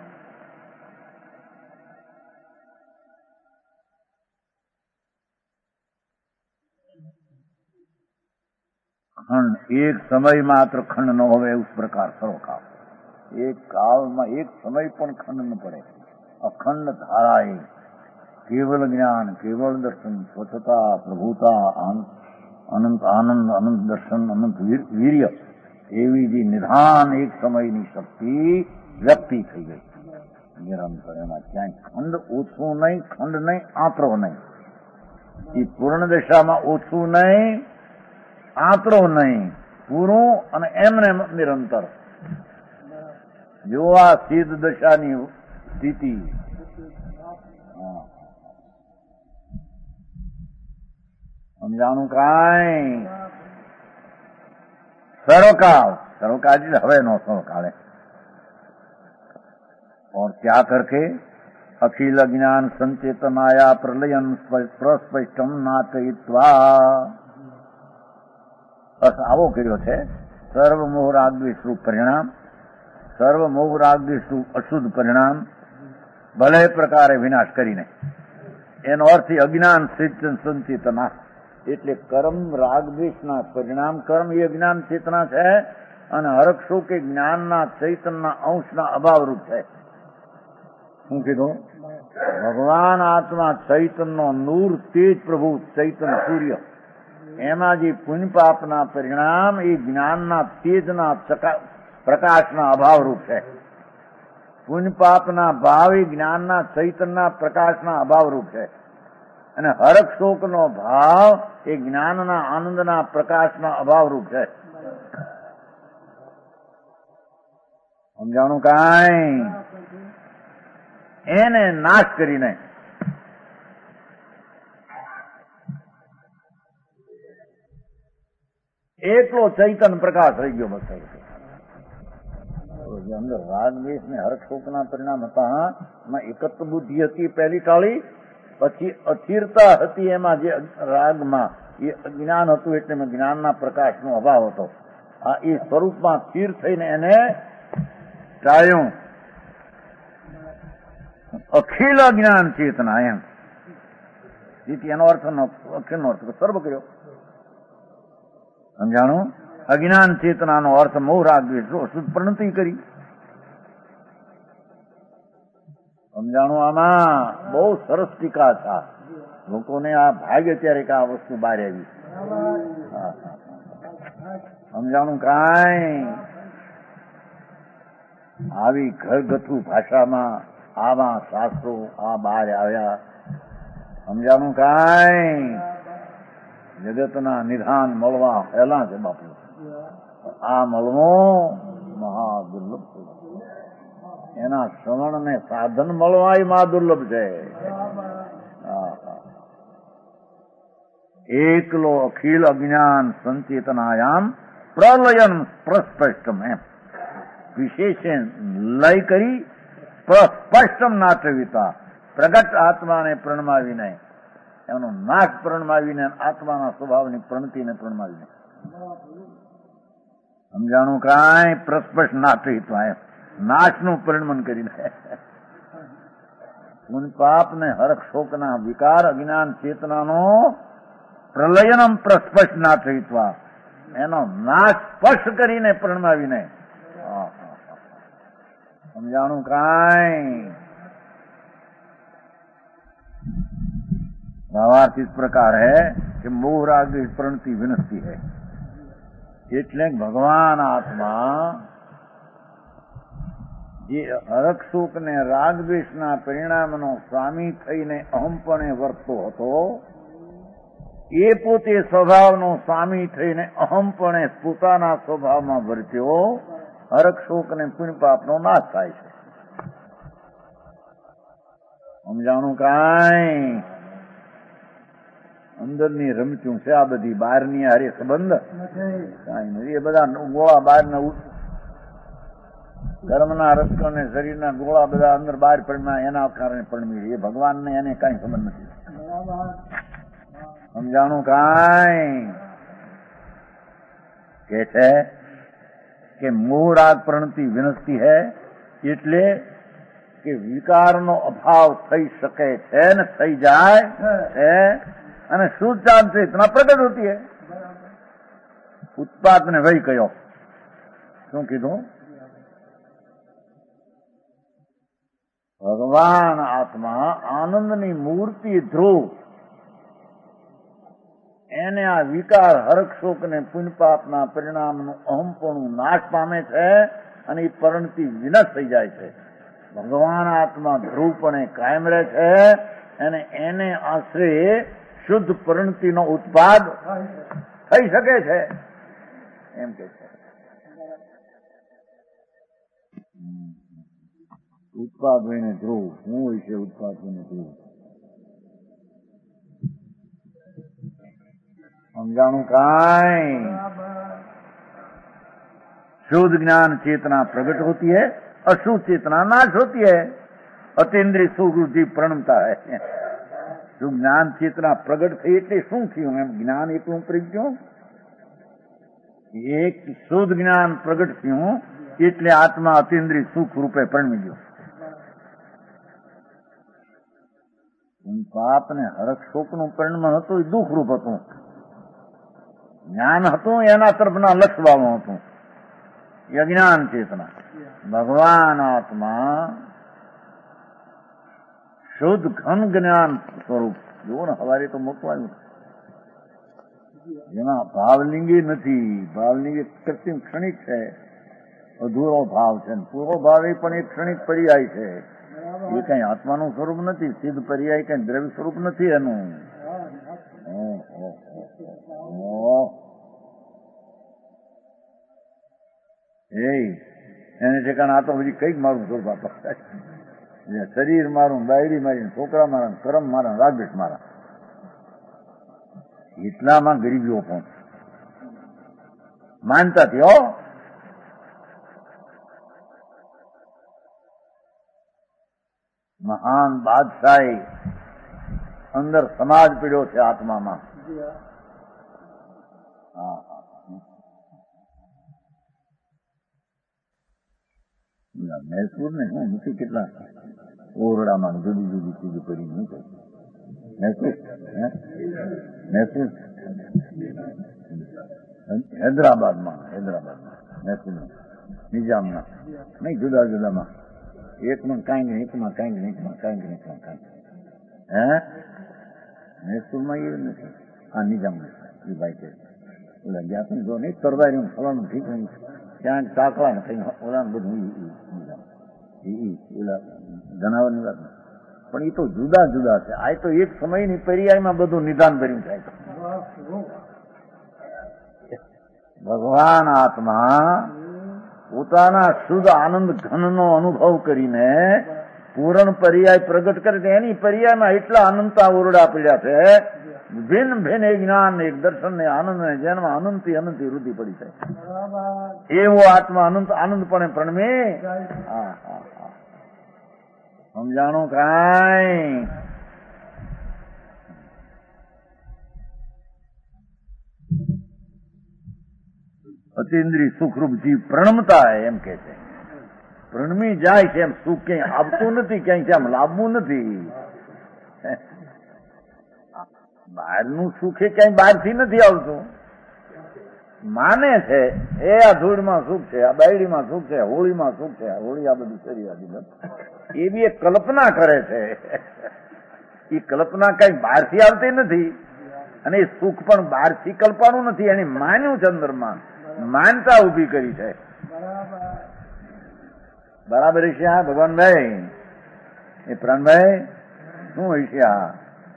खंड एक समय मात्र खंड न होवे उस प्रकार सर्वकाल एक काल में एक समय पण खंड न पड़े। अखंड धाराए केवल ज्ञान केवल दर्शन स्वच्छता प्रभुता अनंत आनंद अनंत दर्शन अनंत वीर्य एवी जी निधान एक समयनी शक्ति व्यक्ति थी गई निरंतर। एમાં ક્યાંય ખંડ ઓછું નહીં, ખંડ નહીં, આંતરો નહીં। એ પૂર્ણ દશામાં ઓછું નહીં, આંતરો નહીં, પૂરું અને એમને નિરંતર। જો આ સિદ્ધ દશાની સ્થિતિ સમજાણું કાંઈ? સર્વકાल સર્વकाल जी हवे नो सर्वकाल है। और क्या करके अखिल ज्ञान संचेतनाया प्रलयन प्रस्पष्टम नाटयित्वा આવો કર્યો છે। સર્વમોહ રાગદ્વેષ રૂપ પરિણામ, સર્વમોહ રાગદ્વેષ રૂપ અશુદ્ધ પરિણામ ભલે પ્રકારે વિનાશ કરીને એનો અર્થ અજ્ઞાન સંચેતના એટલે કર્મ રાગદ્વેષના પરિણામ કર્મ એ અજ્ઞાન ચેતના છે અને હરક શોક એ જ્ઞાનના ચૈતનના અંશના અભાવરૂપ છે। શું કીધું? ભગવાન આત્મા ચૈતનનો નૂર તેજ પ્રભુ ચૈતન સૂર્ય એમાં જે પુણ્ય પાપના પરિણામ એ જ્ઞાનના તેજના પ્રકાશના અભાવરૂપ છે। પુણ્ય પાપના ભાવ એ જ્ઞાનના ચૈતનના પ્રકાશના અભાવરૂપ છે અને હરક શોકનો ભાવ એ જ્ઞાનના આનંદના પ્રકાશના અભાવરૂપ છે। સમજાણું કાંઈ? એને નાશ કરીને એકલો ચૈતન પ્રકાશ રહી ગયો। બસ અંદર રાગદ્વેષ ને હરક શોકના પરિણામ હતા। એમાં એકત્વ બુદ્ધિ હતી પહેલી ટાળી, પછી અસ્થિરતા હતી એમાં જે રાગમાં એ અજ્ઞાન હતું એટલે જ્ઞાનના પ્રકાશનો અભાવ હતો। આ એ સ્વરૂપમાં સ્થિર થઈને એને ટાળ્યું। અખિલ જ્ઞાન ચેતના એમ એનો અર્થ અખિલનો અર્થ સર્વ કર્યો। સમજાણું? અજ્ઞાન ચેતનાનો અર્થ મોહ રાગદ્વેષ અશુદ્ધ પરિણતિ કરી। સમજાણું? આમાં બહુ સરસ ટીકા છે। લોકોને આ ભાગ્ય ત્યારે કે આ વસ્તુ બહાર આવી। સમજાણું કાંઈ? આવી ઘરગથ્થુ ભાષામાં આવા શાસ્ત્રો આ બહાર આવ્યા સમજાનું કાંઈ જગતના નિધાન મળવા પહેલા છે બાપુ. આ મળવો મહા દુર્લભ છે. એના શ્રવણ ને સાધન મળવા એ મહા દુર્લભ છે. એકલો અખિલ અજ્ઞાન સંચેતનાયામ પ્રલયન પ્રસ્પષ્ટમ એમ વિશેષણ લય કરી પ્રસ્પષ્ટમ નાટવીતા પ્રગટ આત્માને પ્રણમાવીને એનો નાશ પ્રણમાવીને આત્માના સ્વભાવની પ્રણતિને પ્રણમાવીને સમજાણું કાંઈ પ્રસ્પષ્ટ નાટવીતા એમ નાશનું પરિણમન કરીને પાપ ને હરખ શોકના વિકાર અજ્ઞાન ચેતનાનો પ્રલયનમ પ્રસ્પષ્ટ નાટવીત્વા એનો નાશ સ્પષ્ટ કરીને પ્રણમાવીને સમજાણું કાંઈ भावार्थ इस प्रकार है कि मोह राग प्रणति विनष्टि है. એટલે ભગવાન આત્મા જે હરખ શોક ને રાગ દ્વેષના પરિણામનો સ્વામી થઈને અહમપણે વર્તતો હતો એ પોતે સ્વભાવનો સ્વામી થઈને અહમપણે પોતાના સ્વભાવમાં વર્ત્યો. હરખ શોક ને પુણ્ય પાપનો નાશ થાય છે. સમજાણું કાંઈ અંદરની રમચું છે આ બધી, બહારની હારે સંબંધ કાંઈ નથી. એ બધા ગોળા બહારના ધર્મના રસ્તો ને શરીરના ગોળા બધા અંદર બહાર પડ્યા એના કારણે પડમી. એ ભગવાનને એને કાંઈ સંબંધ નથી. સમજાણું કાંઈ કે છે કે મોહ રાગ પ્રણતિ વિનષ્ટિ હૈ એટલે કે વિકારનો અભાવ થઈ શકે છે ને થઈ જાય છે અને શુદ્ધ ચાંદ से इतना प्रकट होती है. ઉત્પાદ ને વહી કયો શું કીધું? ભગવાન આત્મા આનંદની મૂર્તિ ધ્રુવ એને આ વિકાર હરખ શોક ને પુણ્ય પાપના પરિણામનું અહમપણું નાશ પામે છે અને એ પરિણતિ વિનાશ થઈ જાય છે. ભગવાન આત્મા ધ્રુવપણે કાયમ રહે છે અને એને આશરે શુદ્ધ પરિણતિનો ઉત્પાદ થઈ શકે છે એમ કે છે. ઉત્પાદ હોઈને ધ્રુવ શું હોય છે? ઉત્પાદ હોઈને ધ્રુવ સમજાણું કાંઈ? शुद्ध ज्ञान चेतना प्रकट होती है, अशुद्ध चेतना नाश होती है. अतीन्द्रिय सुवृद्धि प्रणमता है. जो ज्ञान चेतना प्रकट थी એટલે શું થયું? એમ જ્ઞાન એટલું પ્રગટ્યું. એક શુદ્ધ જ્ઞાન પ્રગટ થયું એટલે આત્મા અતીન્દ્રિય સુખ રૂપે પરણમી ગયો. પાપ ને હરખ શોકનું પરિણામ હતું એ દુઃખ રૂપ હતું. જ્ઞાન હતું એના તરફના લક્ષભાવ હતું એ અજ્ઞાન ચેતના. ભગવાન આત્મા શુદ્ધ ઘન જ્ઞાન સ્વરૂપ જુઓ ને. હવારે તો મોટું આવ્યું જેમાં ભાવલિંગી નથી. ભાવલિંગી કૃત્રિમ ક્ષણિક છે, અધૂરો ભાવ છે. પૂરો ભાવ એ પણ એક ક્ષણિક પર્યાય છે. એ કઈ આત્માનું સ્વરૂપ નથી. સિદ્ધ પર્યાય કઈ દ્રવ્ય સ્વરૂપ નથી એનું. એને ઠેકાણે આ તો બધી કઈક મારું સ્વરૂપ આપે. શરીર મારું, બાયરી મારી, છોકરા મારા, કરમ મારા, રાગદ્વેષ મારા. એટલામાં ગરીબીઓ પણ માનતા થયો. મહાન બાદશાહી અંદર સમાજ પીડ્યો છે આત્મામાં. મૈસૂર ને હું નથી કેટલા ઓરડામાં જુદી જુદી ચીજો પડી નહીં કહે. મૈસૂર હૈદરાબાદમાં મૈસૂર નિજામના નહીં, જુદા જુદામાં એકમાં કાંઈક ને એકમાં કાંઈક ને એકમાં કાંઈક ને એકમાં કાંઈક. મૈસૂરમાં એ નથી. આ નિજામ એ ભાઈ કે ઓલા ગયા પણ જો નહીં તરવારી ફલાનું ઠીક નહીં ત્યાં ચાકલા ને કઈ ઓલા બધું ઓલા જનાવરની વાત પણ એ તો જુદા જુદા છે. આ તો એક સમયની પર્યાયમાં બધું નિદાન કર્યું થાય. ભગવાન આત્મા પોતાના શુદ્ધ આનંદ ઘનનો અનુભવ કરીને પૂર્ણ પર્યાય પ્રગટ કરે છે. એની પર્યાયમાં એટલા અનંતા ઓરડા પડ્યા છે, ભિન્ન ભિન્ન એક જ્ઞાન એક દર્શન ને આનંદ ને જેનમાં અનંતી અનંતી વૃદ્ધિ પડી છે. એવો આત્મા અનંત આનંદપણે પ્રણમે. હા હા હા, સમજાણું કાંઈ? અતિન્દ્રિય સુખરૂપ જીવ પ્રણમતા એમ કે છે. પ્રણમી જાય છે એમ સુખ ક્યાંય આવતું નથી, ક્યાંય આમ લાવવું નથી. બહારનું સુખ એ ક્યાંય બહારથી નથી આવતું. માને છે એ આ ધૂળમાં સુખ છે, આ બાયડીમાં સુખ છે, હોળીમાં સુખ છે. હોળી આ બધું શરીર એ બી એક કલ્પના કરે છે. એ કલ્પના કઈ બહારથી આવતી નથી અને એ સુખ પણ બહારથી કલ્પવાનું નથી. એને માન્યું છે, અંદરમાં માનતા ઉભી કરી છે. બરાબર છે આ ભગવાનભાઈ? એ પ્રાણભાઈ શું હશે? આ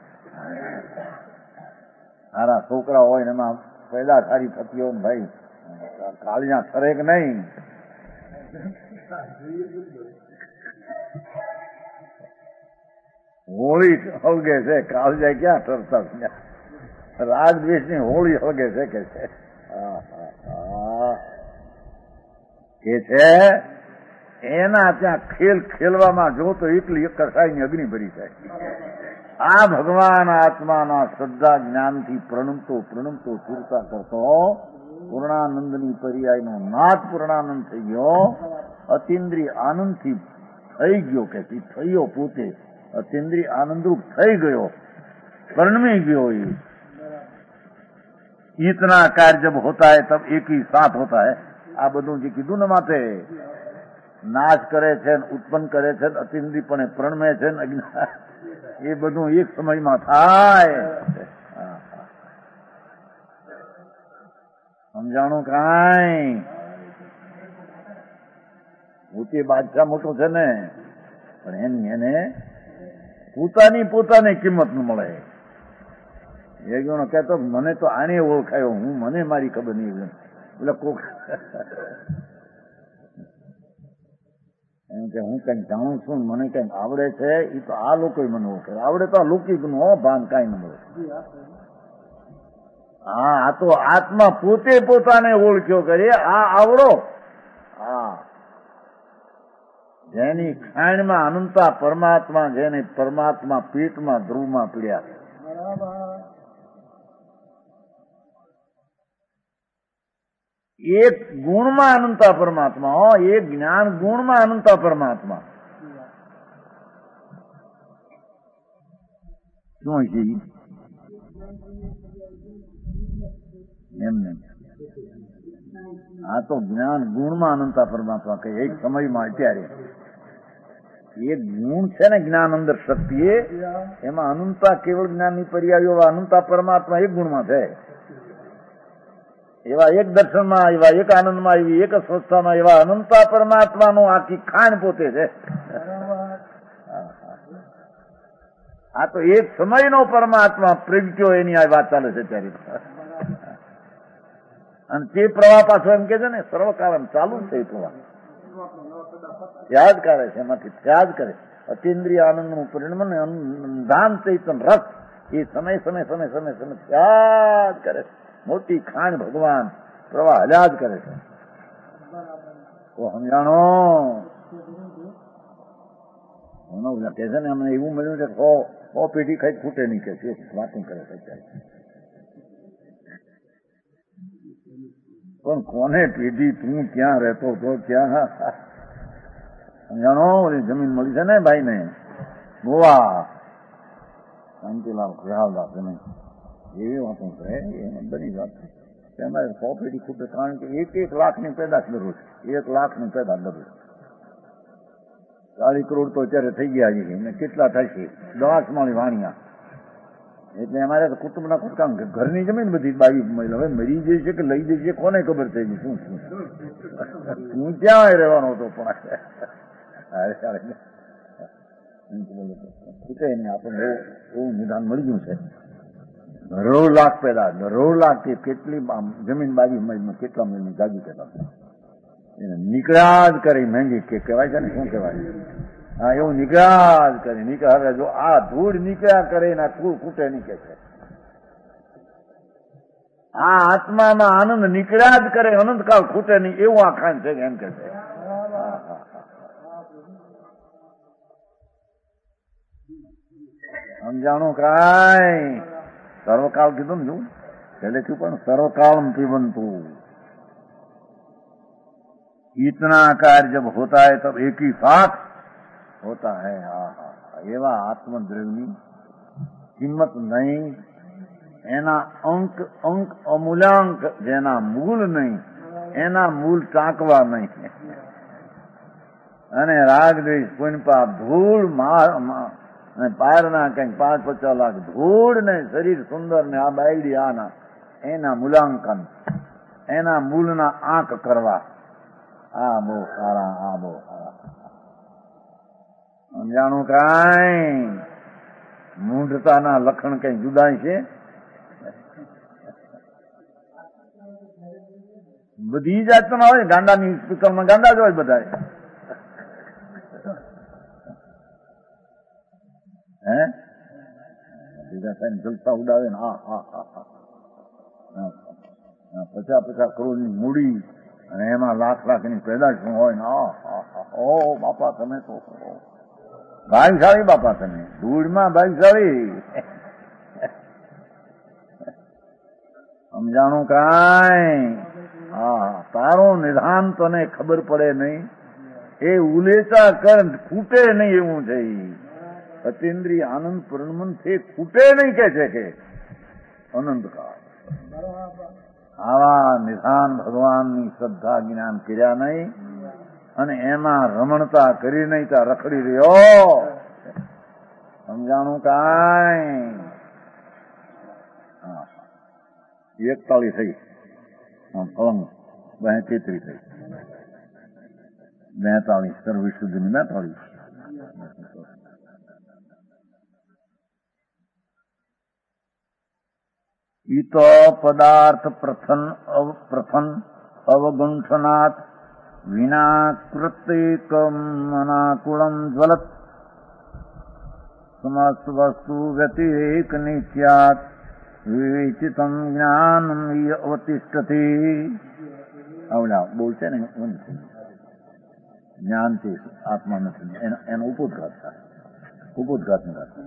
સારા છોકરા હોય ને એમાં પેદા સારી થતી હોય ને ભાઈ, કાળિયા ઠરે કે નહીં? હોળી હળગે છે, કાળિયા ક્યાં ઠરતા? રાગ દ્વેષની હોળી હળગે છે કે છે. કે છે એના ત્યાં ખેલ ખેલવામાં જો તો એટલી કસાઈની અગ્નિ ભરી જાય. આ ભગવાન આત્માના શ્રદ્ધા જ્ઞાનથી પ્રણમતો પ્રણમતો ચૂરતા કરતો પૂર્ણાનંદની પર્યાયનો નાદ પૂર્ણાનંદ થઈ ગયો. અતિન્દ્રિય આનંદથી થઈ ગયો કે થયો, પોતે અતિન્દ્રિય આનંદરૂપ થઈ ગયો, પ્રણમી ગયો. इतना कार्य जब होता है तब एक ही साथ होता है. આ બધું જે કીધું ને માથે નાશ કરે છે, ઉત્પન્ન કરે છે, અતિન્દ્રિયપણે પ્રણમે છે, એ બધું એક સમયમાં થાય. સમજાણું કાંઈ? પોતે બાદશાહ મોટો છે ને, પણ એને પોતાની કિંમત ન મળે. એ ગયો કહેતો મને તો આને ઓળખાયો, હું મને મારી ખબર નહીં. એટલે કોક એમ કે હું કઈક જાણું છું, મને કઈક આવડે છે, એ તો આ લોકો મને ઓળખે. આવડે તો આ લૌકિક નું ભાન કઈ ન મળે. હા, આ તો આત્મા પોતે પોતાને ઓળખ્યો કરીએ. આ આવડો. હા, જેની ખાણમાં અનંતા પરમાત્મા, જેને પરમાત્મા પેટમાં ધ્રુવમાં પીડ્યા છે. એક ગુણમાં અનંતા પરમાત્મા, એક જ્ઞાન ગુણમાં અનંતા પરમાત્મા. શું છે એમને? આ તો જ્ઞાન ગુણમાં અનંતા પરમાત્મા કહે. એક સમયમાં અત્યારે એક ગુણ છે ને જ્ઞાન અંદર શક્તિ, એમાં અનંતા કેવળ જ્ઞાનની પર્યાયો અનંતા પરમાત્મા એક ગુણમાં છે. એવા એક દર્શનમાં, એવા એક આનંદમાં, એવી એક સ્વસ્થામાં, એવા અનંતા પરમાત્માનું આખી ખાણ પોતે છે. આ તો એક સમયનો પરમાત્મા પ્રગટ્યો, એની આ વાત ચાલે છે ત્યારે. અને તે પ્રવાહ પાછો એમ કે છે ને સર્વકાળ ચાલુ જ છે. એ પ્રવાહ ત્યાગ કરે છે, એમાંથી ત્યાગ કરે. અતિન્દ્રિય આનંદનું પરિણમન ધાન ચૈતન રસ એ સમય સમય સમય સમય સમય ત્યાગ કરે છે. મોટી ખાણ ભગવાન પ્રવાહ હલ્યા જ કરે છે. તો સમજાણો કે છે ને અમને એવું મળ્યું છે 100 પેઢી ખાઈ ખૂટે નહીં કે છે. વાતું કરે છે અત્યારે. પણ કોને પેઢી? તું ક્યાં રહેતો હતો? ક્યાં સમજાણો? ઓલી જમીન મળી છે ને ભાઈ ને ગોવા, શાંતિલાલ ખુશાલદાસ નહીં, એવી વાતો કરે. એને બધી વાત છે. અમારે 100 પેઢી ખૂટે, કારણ કે 1 લાખની પેદાશ દરરોજ, 1 લાખની પેદાશ દરરોજ. 40 કરોડ તો અત્યારે થઈ ગયા છે. એને કેટલા થશે? 10 માળી વાણિયા. એટલે અમારે તો કુટુંબના કામ ઘરની જમીન બધી બાવી મળી. હવે મરી જાય છે કે લઈ જાય છે કોને ખબર થઈ ગઈ. શું હું ક્યાં રહેવાનો હતો? પણ ખૂટે નહીં. આપણને એવું નિદાન મળી ગયું છે. કરોડ લાખ પેદા, કરોડ લાખ કેટલી જમીન બાજુ કેટલા મહિને જાગી પેદા એને નીકળ્યા જ કરી મહેંગી કે કહેવાય છે ને, શું કહેવાય? હા, એવું નીકળ્યા જ કરી નીકળ્યા. જો આ ધૂળ નીકળ્યા કરે એના ધૂળ ખૂટે નહીં કે છે. આ આત્મામાં આનંદ નીકળ્યા જ કરે, અનંતકાળ ખૂટે નહીં એવું આ ખાન છે એમ કે છે. સમજાણું કાંઈ? સર્વકાળ કીધું ને, જોઉં પહેલેથી પણ સર્वकाल पीबंतु. इतना कार्य जब होता है तब एक ही साथ होता है. એવા આત્મદ્રવ્યની કિંમત નહીં, એના અંક અમૂલ્યાંક જેના મૂળ નહીં એના મૂળ ટાંકવા નહીં. અને રાગ દ્વેષ પુણ્યપાપ ધૂળ પારના કઈક 5-50 લાખ ધૂળ ને શરીર સુંદર ને આ બાયડી આના એના મૂલ્યાંકન, એના મૂળના આંક કરવા. આ બહુ સારા, આ બહુ સારા. સમજાણું કાંઈ? મૂઢતાના લક્ષણ કઈ જુદાય છે? બધી જાતના હોય. ગાંડાની સ્પીકરમાં ગાંડા જ હોય બધા. હે બીજા સાહેબ જલસા ઉડાવે ને 50-50 કરોડની મૂડી અને એમાં લાખ-લાખની પેદાશ હોય ને ઓ બાપા તમે તો ભાગશાળી, બાપા તમે ધૂળમાં ભાગશાળી. સમજાણું કાંઈ? તારું નિધાન તને ખબર પડે નહીં, એ ઉલેચા કર ખૂટે નહીં એવું છે. અતિન્દ્રિય આનંદ પૂર્ણમન છે ખૂટે નહીં કે છે કે અનંતકાળ. આવા નિધાન ભગવાનની શ્રદ્ધા જ્ઞાન કર્યા નહીં અને એમાં રમણતા કરી નહીં ત્યાં રખડી રહ્યો. સમજાણું કાંઈ? 41 થઈ પલંગ 33 થઈ 42 સર્વશુદ્ધિની 42. ઈતો પદાર્થ પ્રથન અવગુંઠનાથ વિના કૃતિકમ અનાકુળમ જ્વલત સમસ્ત વસ્તુ વ્યતિરેક નિત્યાત વિવેચિતમ જ્ઞાનમ અવતિષ્ઠતિ. આવડા બોલશે ને જ્ઞાન છે આત્મા નથી, એનો ઉપોદઘાત થાય. ઉપોદઘાત ન કરતા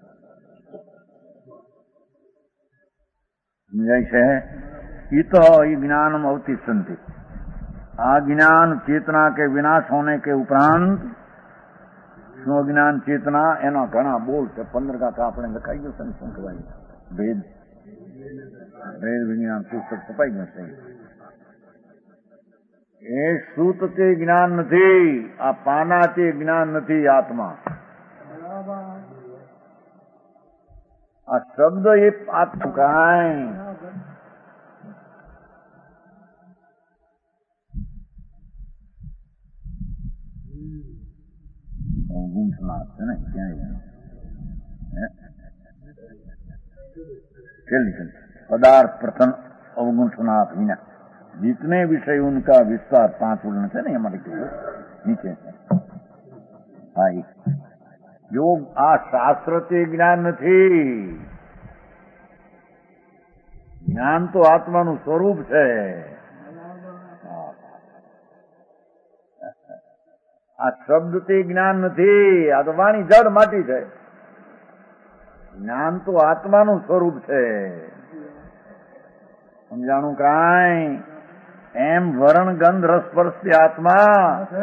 સમજાય છે. ઈતો ज्ञानम अवतिष्ठन्ति. आ ज्ञान चेतना के विनाश होने के उपरांत स्व ज्ञान चेतना एना घણા બોલ છે. 15 ગાથા આપણે લખાઈ ગયું છે ને, શું કહેવાય ભેદ વિજ્ઞાન પુસ્તક છપાઈ ગયું છે. એ શ્રુત તે જ્ઞાન નથી, આ પાના તે જ્ઞાન નથી. આત્મા આ શબ્દ એ આત્મા કાંઈ ગુંઠનાથ છે ને क्यांय पदार्थ प्रथम अवगुंठनाथ विना जितने विषय उनका विस्तार 5 वर्णन है ना हमारे नीचे है. हाँ, जो आ शास्त्र ते ज्ञान નથી. જ્ઞાન તો આત્માનું સ્વરૂપ છે. આ શબ્દ તે જ્ઞાન નથી, આ તો વાણી જડ માટી છે. જ્ઞાન તો આત્માનું સ્વરૂપ છે. સમજાણું કાંઈ? એમ વર્ણ ગંધ રસ સ્પર્શથી આત્મા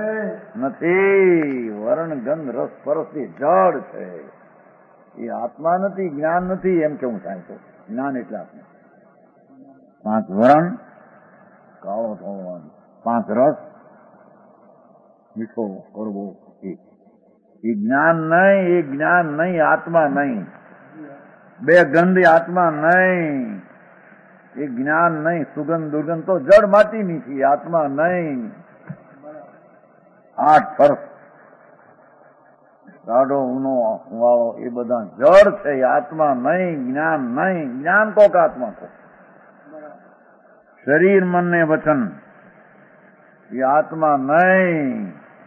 નથી. વર્ણ ગંધ રસ સ્પર્શથી જડ છે. એ આત્મા નથી, જ્ઞાન નથી એમ કેવું થાય તો જ્ઞાન એટલે આત્મા. 5 વર્ણ કાળો થવાનો, 5 રસ મીઠો કરવો, એ જ્ઞાન નહીં. એ જ્ઞાન નહીં, આત્મા નહીં. 2 ગંધ આત્મા નહીં. એ જ્ઞાન નહીં. સુગંધ દુર્ગંધ તો જડ માટીની છે, આત્મા નહીં. 8 સ્પર્શ ગાઢો ઊનો વાળો એ બધા જળ છે. એ આત્મા નહીં, જ્ઞાન નહીં. જ્ઞાન કોક આત્મા કોક. શરીર મન ને વચન એ આત્મા નહીં.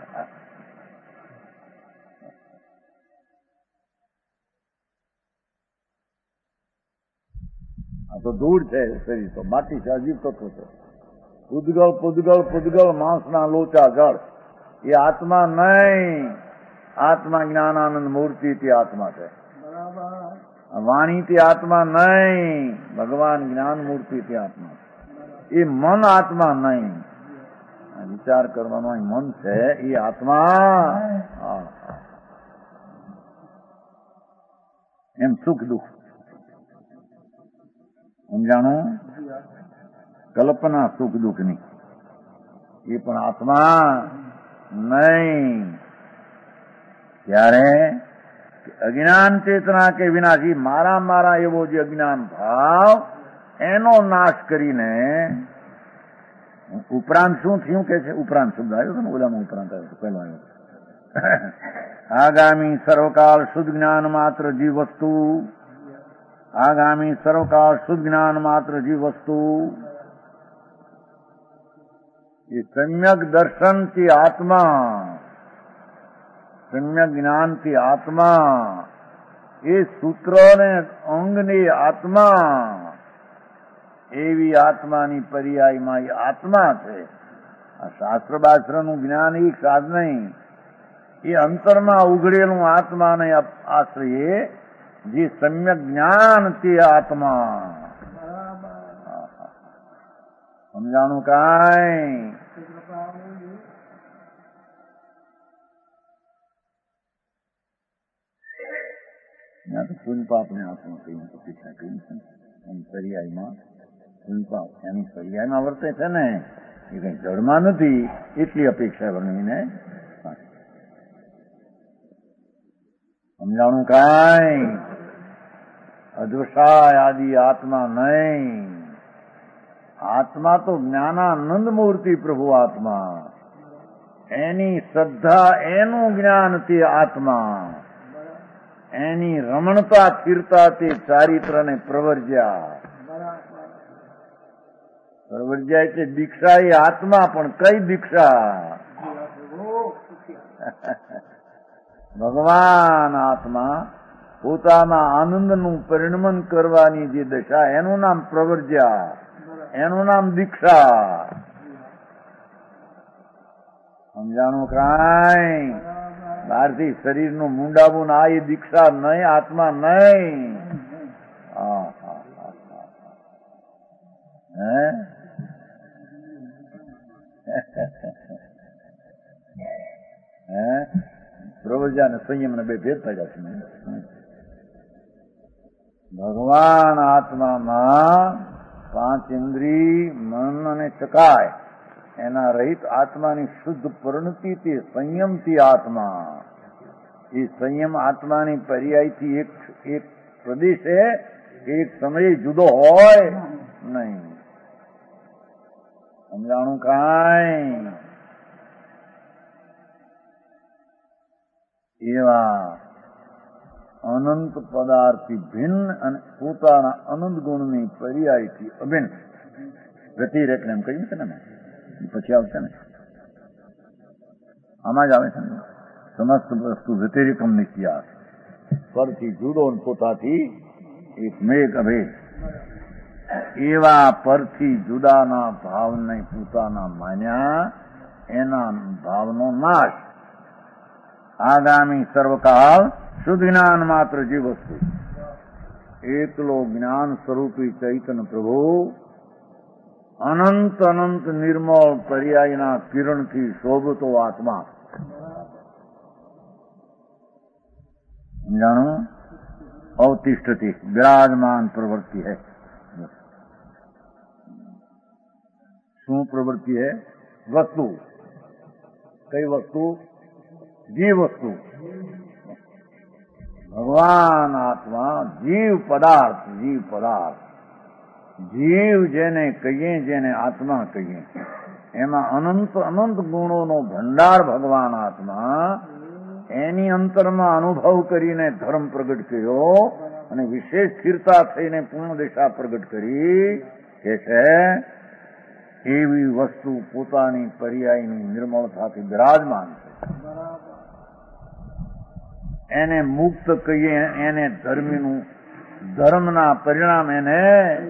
આ તો ધૂળ છે. શરીર તો માટી છે, અજીબ તત્વ છે. પૂદગળ પૂદગળ પૂદગળ માંસના લોચા જળ એ આત્મા નહીં. આત્મા જ્ઞાનાનંદ મૂર્તિ તે આત્મા છે. વાણી તે આત્મા નહીં. ભગવાન જ્ઞાન મૂર્તિ તે આત્મા છે. એ મન આત્મા નહીં. વિચાર કરવાનો મન છે એ આત્મા. એમ સુખ દુઃખ સમજાણું. કલ્પના સુખ દુઃખની એ પણ આત્મા નહીં. ત્યારે અજ્ઞાન ચેતના કે વિનાશી મારા મારા એવો જે અજ્ઞાન ભાવ એનો નાશ કરીને ઉપરાંત શું થયું કે છે? ઉપરાંત શબ્દ આવ્યો હતો ને ઓલામાં ઉપરાંત આવ્યો પહેલો આવ્યો. આગામી સર્વકાળ શુદ્ધ જ્ઞાન માત્ર જીવ વસ્તુ. આગામી સર્વકાળ શુદ્ધ જ્ઞાન માત્ર જીવ વસ્તુ. એ સમ્યક દર્શનથી આત્મા, સમ્યક જ્ઞાનથી આત્મા, એ સૂત્ર ને અંગની આત્મા, એવી આત્માની પર્યાયમાં એ આત્મા છે. આ શાસ્ત્ર બાસ્ત્રનું જ્ઞાન એક સાધ નહીં. એ અંતરમાં ઉઘડેલું આત્માને આશ્રયે જે સમ્યક જ્ઞાન તે આત્મા. સમજાણું કાંઈ? ત્યાં તો પુનપાપને આત્મા કહીને પ્રતિષ્ઠા કરી છે. એની પર્યાયમાં પુનપાપ એની પર્યાયમાં વર્તે છે ને, એ કઈ જળમાં નથી એટલી અપેક્ષા વર્ણીને. સમજાણું કાંઈ? અદ્વસાય આદિ આત્મા નહીં. આત્મા તો જ્ઞાનાનંદ મૂર્તિ પ્રભુ આત્મા. એની શ્રદ્ધા, એનું જ્ઞાન તે આત્મા. એની રમણતા સ્થિરતા તે ચારિત્રને પ્રવર્જ્યા. પ્રવર્જ્યા એટલે દીક્ષા એ આત્મા, પણ કઈ દીક્ષા? ભગવાન આત્મા પોતાના આનંદનું પરિણમન કરવાની જે દશા, એનું નામ પ્રવર્જ્યા, એનું નામ દીક્ષા. સમજાણું કાંઈ? બહારથી શરીરનું મુંડાવું આ એ દીક્ષા નહીં, આત્મા નહીં. પ્રવર્જા અને સંયમ ને બે ભેદ પડ્યા છે. ભગવાન આત્મામાં પાંચ ઇન્દ્રિય, મન અને ચકાય એના રહિત આત્માની શુદ્ધ પરિણતિ તે સંયમથી આત્મા. એ સંયમ આત્માની પર્યાયથી એક પ્રદેશે એક સમયે જુદો હોય નહીં. સમજાણું કાંઈ? એવા અનંત પદાર્થથી ભિન્ન અને પોતાના અનંત ગુણની પર્યાયથી અભિન્ન વ્યતિરેક એમ કહ્યું છે ને, પછી આવશે ને આમાં જ આવે છે ને, સમસ્ત વસ્તુ વ્યતિરેકમ નિત્યા, પરથી જુદો પોતાથી એક મેઘ અભેદ. એવા પરથી જુદાના ભાવને પોતાના માન્યા, એના ભાવનો નાશ. આગામી સર્વકાળ શુદ્ધ જ્ઞાન માત્ર જીવ વસ્તુ. એકલો જ્ઞાન સ્વરૂપી ચૈતન્ય પ્રભુ અનંત અનંત નિર્મળ પર્યાયના કિરણથી શોભતો આત્મા. જાણો અવતિષ્ઠતી વિરાજમાન પ્રવૃત્તિ है. શું પ્રવૃત્તિ है? વસ્તુ. કઈ વસ્તુ? જીવ વસ્તુ. ભગવાન આત્મા જીવ પદાર્થ. જીવ પદાર્થ, જીવ જેને કહીએ, જેને આત્મા કહીએ, એમાં અનંત અનંત ગુણોનો ભંડાર ભગવાન આત્મા. એની અંતરમાં અનુભવ કરીને ધર્મ પ્રગટ કર્યો અને વિશેષ સ્થિરતા થઈને પૂર્ણ દિશા પ્રગટ કરી કે છે એવી વસ્તુ પોતાની પર્યાયની નિર્મળતાથી બિરાજમાન છે. એને મુક્ત કહીએ, એને ધર્મીનું ધર્મના પરિણામ એને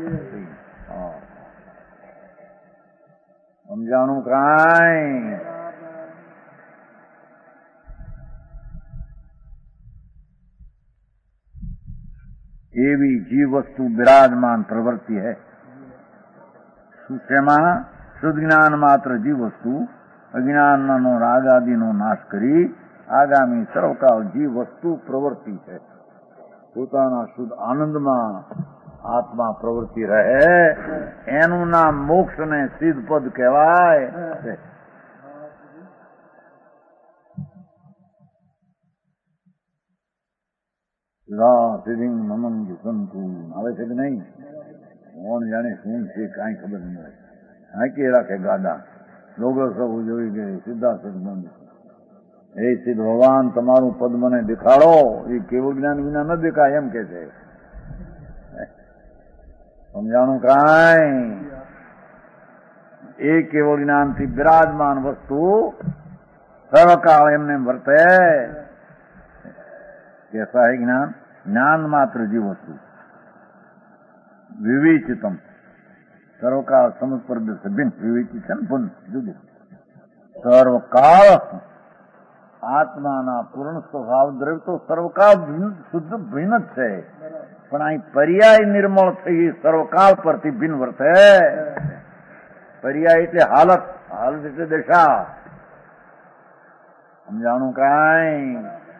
સમજાણું કાંઈ. એવી જીવ વસ્તુ બિરાજમાન પ્રવૃત્તિ है. શેમાં? શુદ્ધ જ્ઞાન માત્ર જીવ વસ્તુ અજ્ઞાનનો રાગ આદિનો નાશ કરી આગામી સર્વકાળ જીવ વસ્તુ પ્રવૃત્તિ છે. પોતાના શુદ્ધ આનંદમાં આત્મા પ્રવૃત્તિ રહે એનું નામ મોક્ષ ને સિદ્ધ પદ કહેવાય. સિદ્ધિ મમન સંતુ આવે છે કે નહીં? કોણ જાણે શું છે કાંઈ ખબર નહીં હોય. હાંકી રાખે ગાડા. લોકો સૌ જોઈ ગઈ સીધા સદબંધ. એ સિદ્ધ ભગવાન તમારું પદ મને દેખાડો. એ કેવું જ્ઞાન વિના ન દેખાય એમ કે છે. સમજાણું કાંઈ? એ કેવળ જ્ઞાનથી બિરાજમાન વસ્તુ સર્વકાળ એમને વર્તે. कैसा है ज्ञान? ज्ञान मात्र जीव वस्तु विवेचितम सर्वकाल समझ पर भिन्न विवेचितम पुन जुदू सर्वकाल આત્માના પૂર્ણ સ્વભાવ દ્રવ્ય તો સર્વકાળ શુદ્ધ ભિન્ન જ છે, પણ અહીં પર્યાય નિર્મળ થઈ સર્વકાળ પરથી ભિન્ન વર્તે. પર્યાય એટલે હાલત, હાલત એટલે દશા. સમજાણું કાંઈ?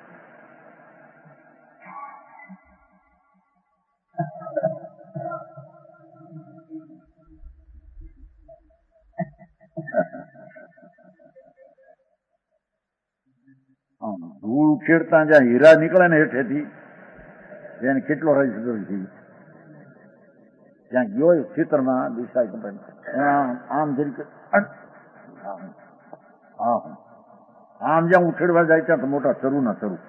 ધૂળ ઉછેરતા જ્યાં હીરા નીકળે ને હેઠેથી એને કેટલો રસ છે. ત્યાં ગયો ખેતરમાં દિશા આમ જરી આમ જ્યાં ઉછેરવા જાય ત્યાં તો મોટા શરૂ ના શરૂ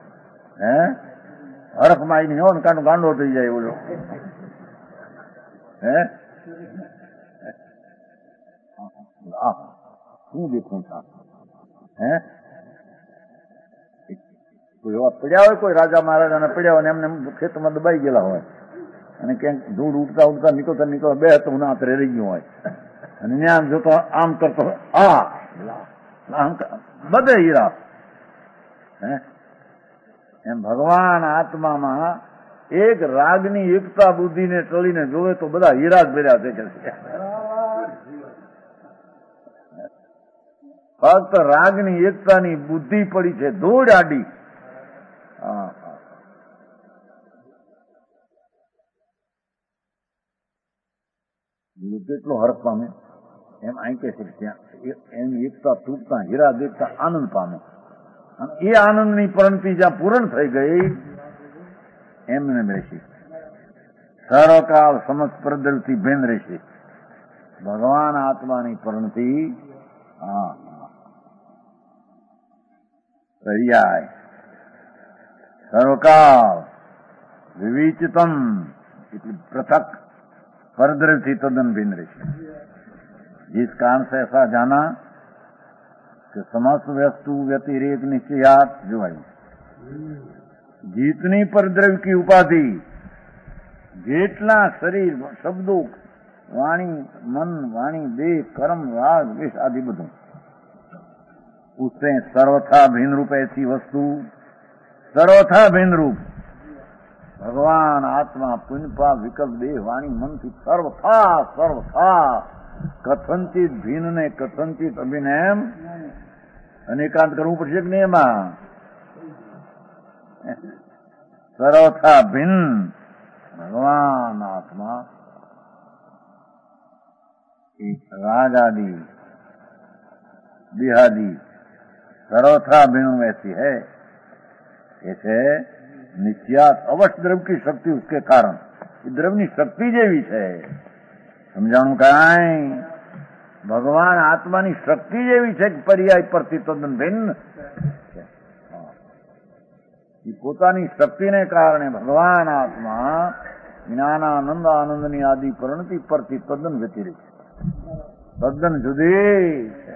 હરખમાં આવીને હો ને કાંડો ગાંડો થઈ જાય બોલો. શું દેખું કોઈ એવા પડ્યા હોય, કોઈ રાજા મહારાજાને પડ્યા હોય એમને ખેતરમાં દબાઈ ગયેલા હોય અને ક્યાંક ધૂળ ઉડતા ઉડતા નીકળતા બે તો હું આતરે રહી ગયું હોય અને ત્યાં જોતો આમ કરતો બધે હીરા. એમ ભગવાન આત્મામાં એક રાગની એકતા બુદ્ધિને ટળીને જોવે તો બધા હીરા જ ભર્યા છે. ફક્ત રાગની એકતાની બુદ્ધિ પડી છે ધૂળ આડી. કેટલો હર્ષ પામે એમ અહીં કે છે ત્યાં એની એકતા તૂટતા હીરા દેખતા આનંદ પામે. અને એ આનંદની પરિણતિ જ્યાં પૂર્ણ થઈ ગઈ એમને રહેશે સર્વકાળ સમજ પ્રદલથી ભેન રહેશે. ભગવાન આત્માની પરિણતિ પર્યાય સર્વકાળ વિવિચિતમ એટલે पृथक परद्रव थी तदन भिन्न रहती। जिस कारण से ऐसा जाना कि समस्त वस्तु व्यतिरेक निश्चयात जो आई जितनी परद्रव्य की उपाधि जेटला शरीर शब्दों वाणी मन वाणी देह कर्म राग विष आदि બધું उससे सर्वथा भिन्न रूप ऐसी वस्तु सर्वथा भिन्न रूप भगवान आत्मा पुण्यपा विकल्प देह वाणी मन की सर्वथा सर्वथा कथनचित भिन्न ने कथनचित अभिनयम अनेकांत करવું પડશે કે નહીં એમાં सर्वथा भिन्न भगवान आत्मा राग आदि देहादि सर्वथा भिन्न वैसी है ऐसे निश्चयात अवश्य द्रव्य की शक्ति उसके कारण द्रव्य शक्ति जेवी है समझाणु काई भगवान आत्मा नी शक्ति जेवी है पर्याय परથી તદ્દન ભિન્ન એ પોતાની શક્તિને કારણે ભગવાન આત્મા જ્ઞાનાનંદ આનંદની આદિ પરિણતિ પરથી તદ્દન વ્યતિરેક છે, તદ્દન જુદી છે.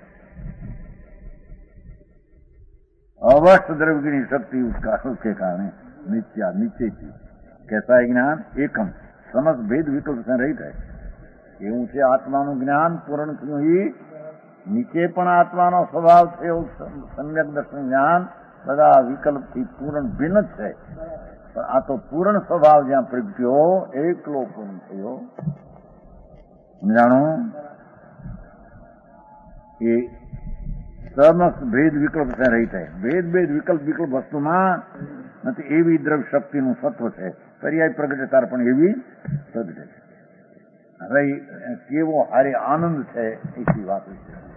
अवस्थ द्रव्य की शक्ति उसके कारण नित्या नीचे की कैसा है ज्ञान एकम समस्त भेद विकल्प से रहित है. એવું છે આત્માનું જ્ઞાન પૂર્ણ થયું. એ નીચે પણ આત્માનો સ્વભાવ છે એવું સમ્યક દર્શન જ્ઞાન બધા વિકલ્પથી પૂર્ણ ભિન્ન જ છે. પણ આ તો પૂર્ણ સ્વભાવ જ્યાં પ્રગટ્યો એકલો પૂર્ણ થયો. સમજાણું? એ समस्त भेद विकल्प से रहित है. भेद भेद विकल्प वस्तुમાં નથી. એવી દ્રવ્ય શક્તિનું સત્વ છે. પર્યાય પ્રગટતાર પણ એવી પ્રગટે છે. હવે કેવો હારે આનંદ છે એવી વાત છે.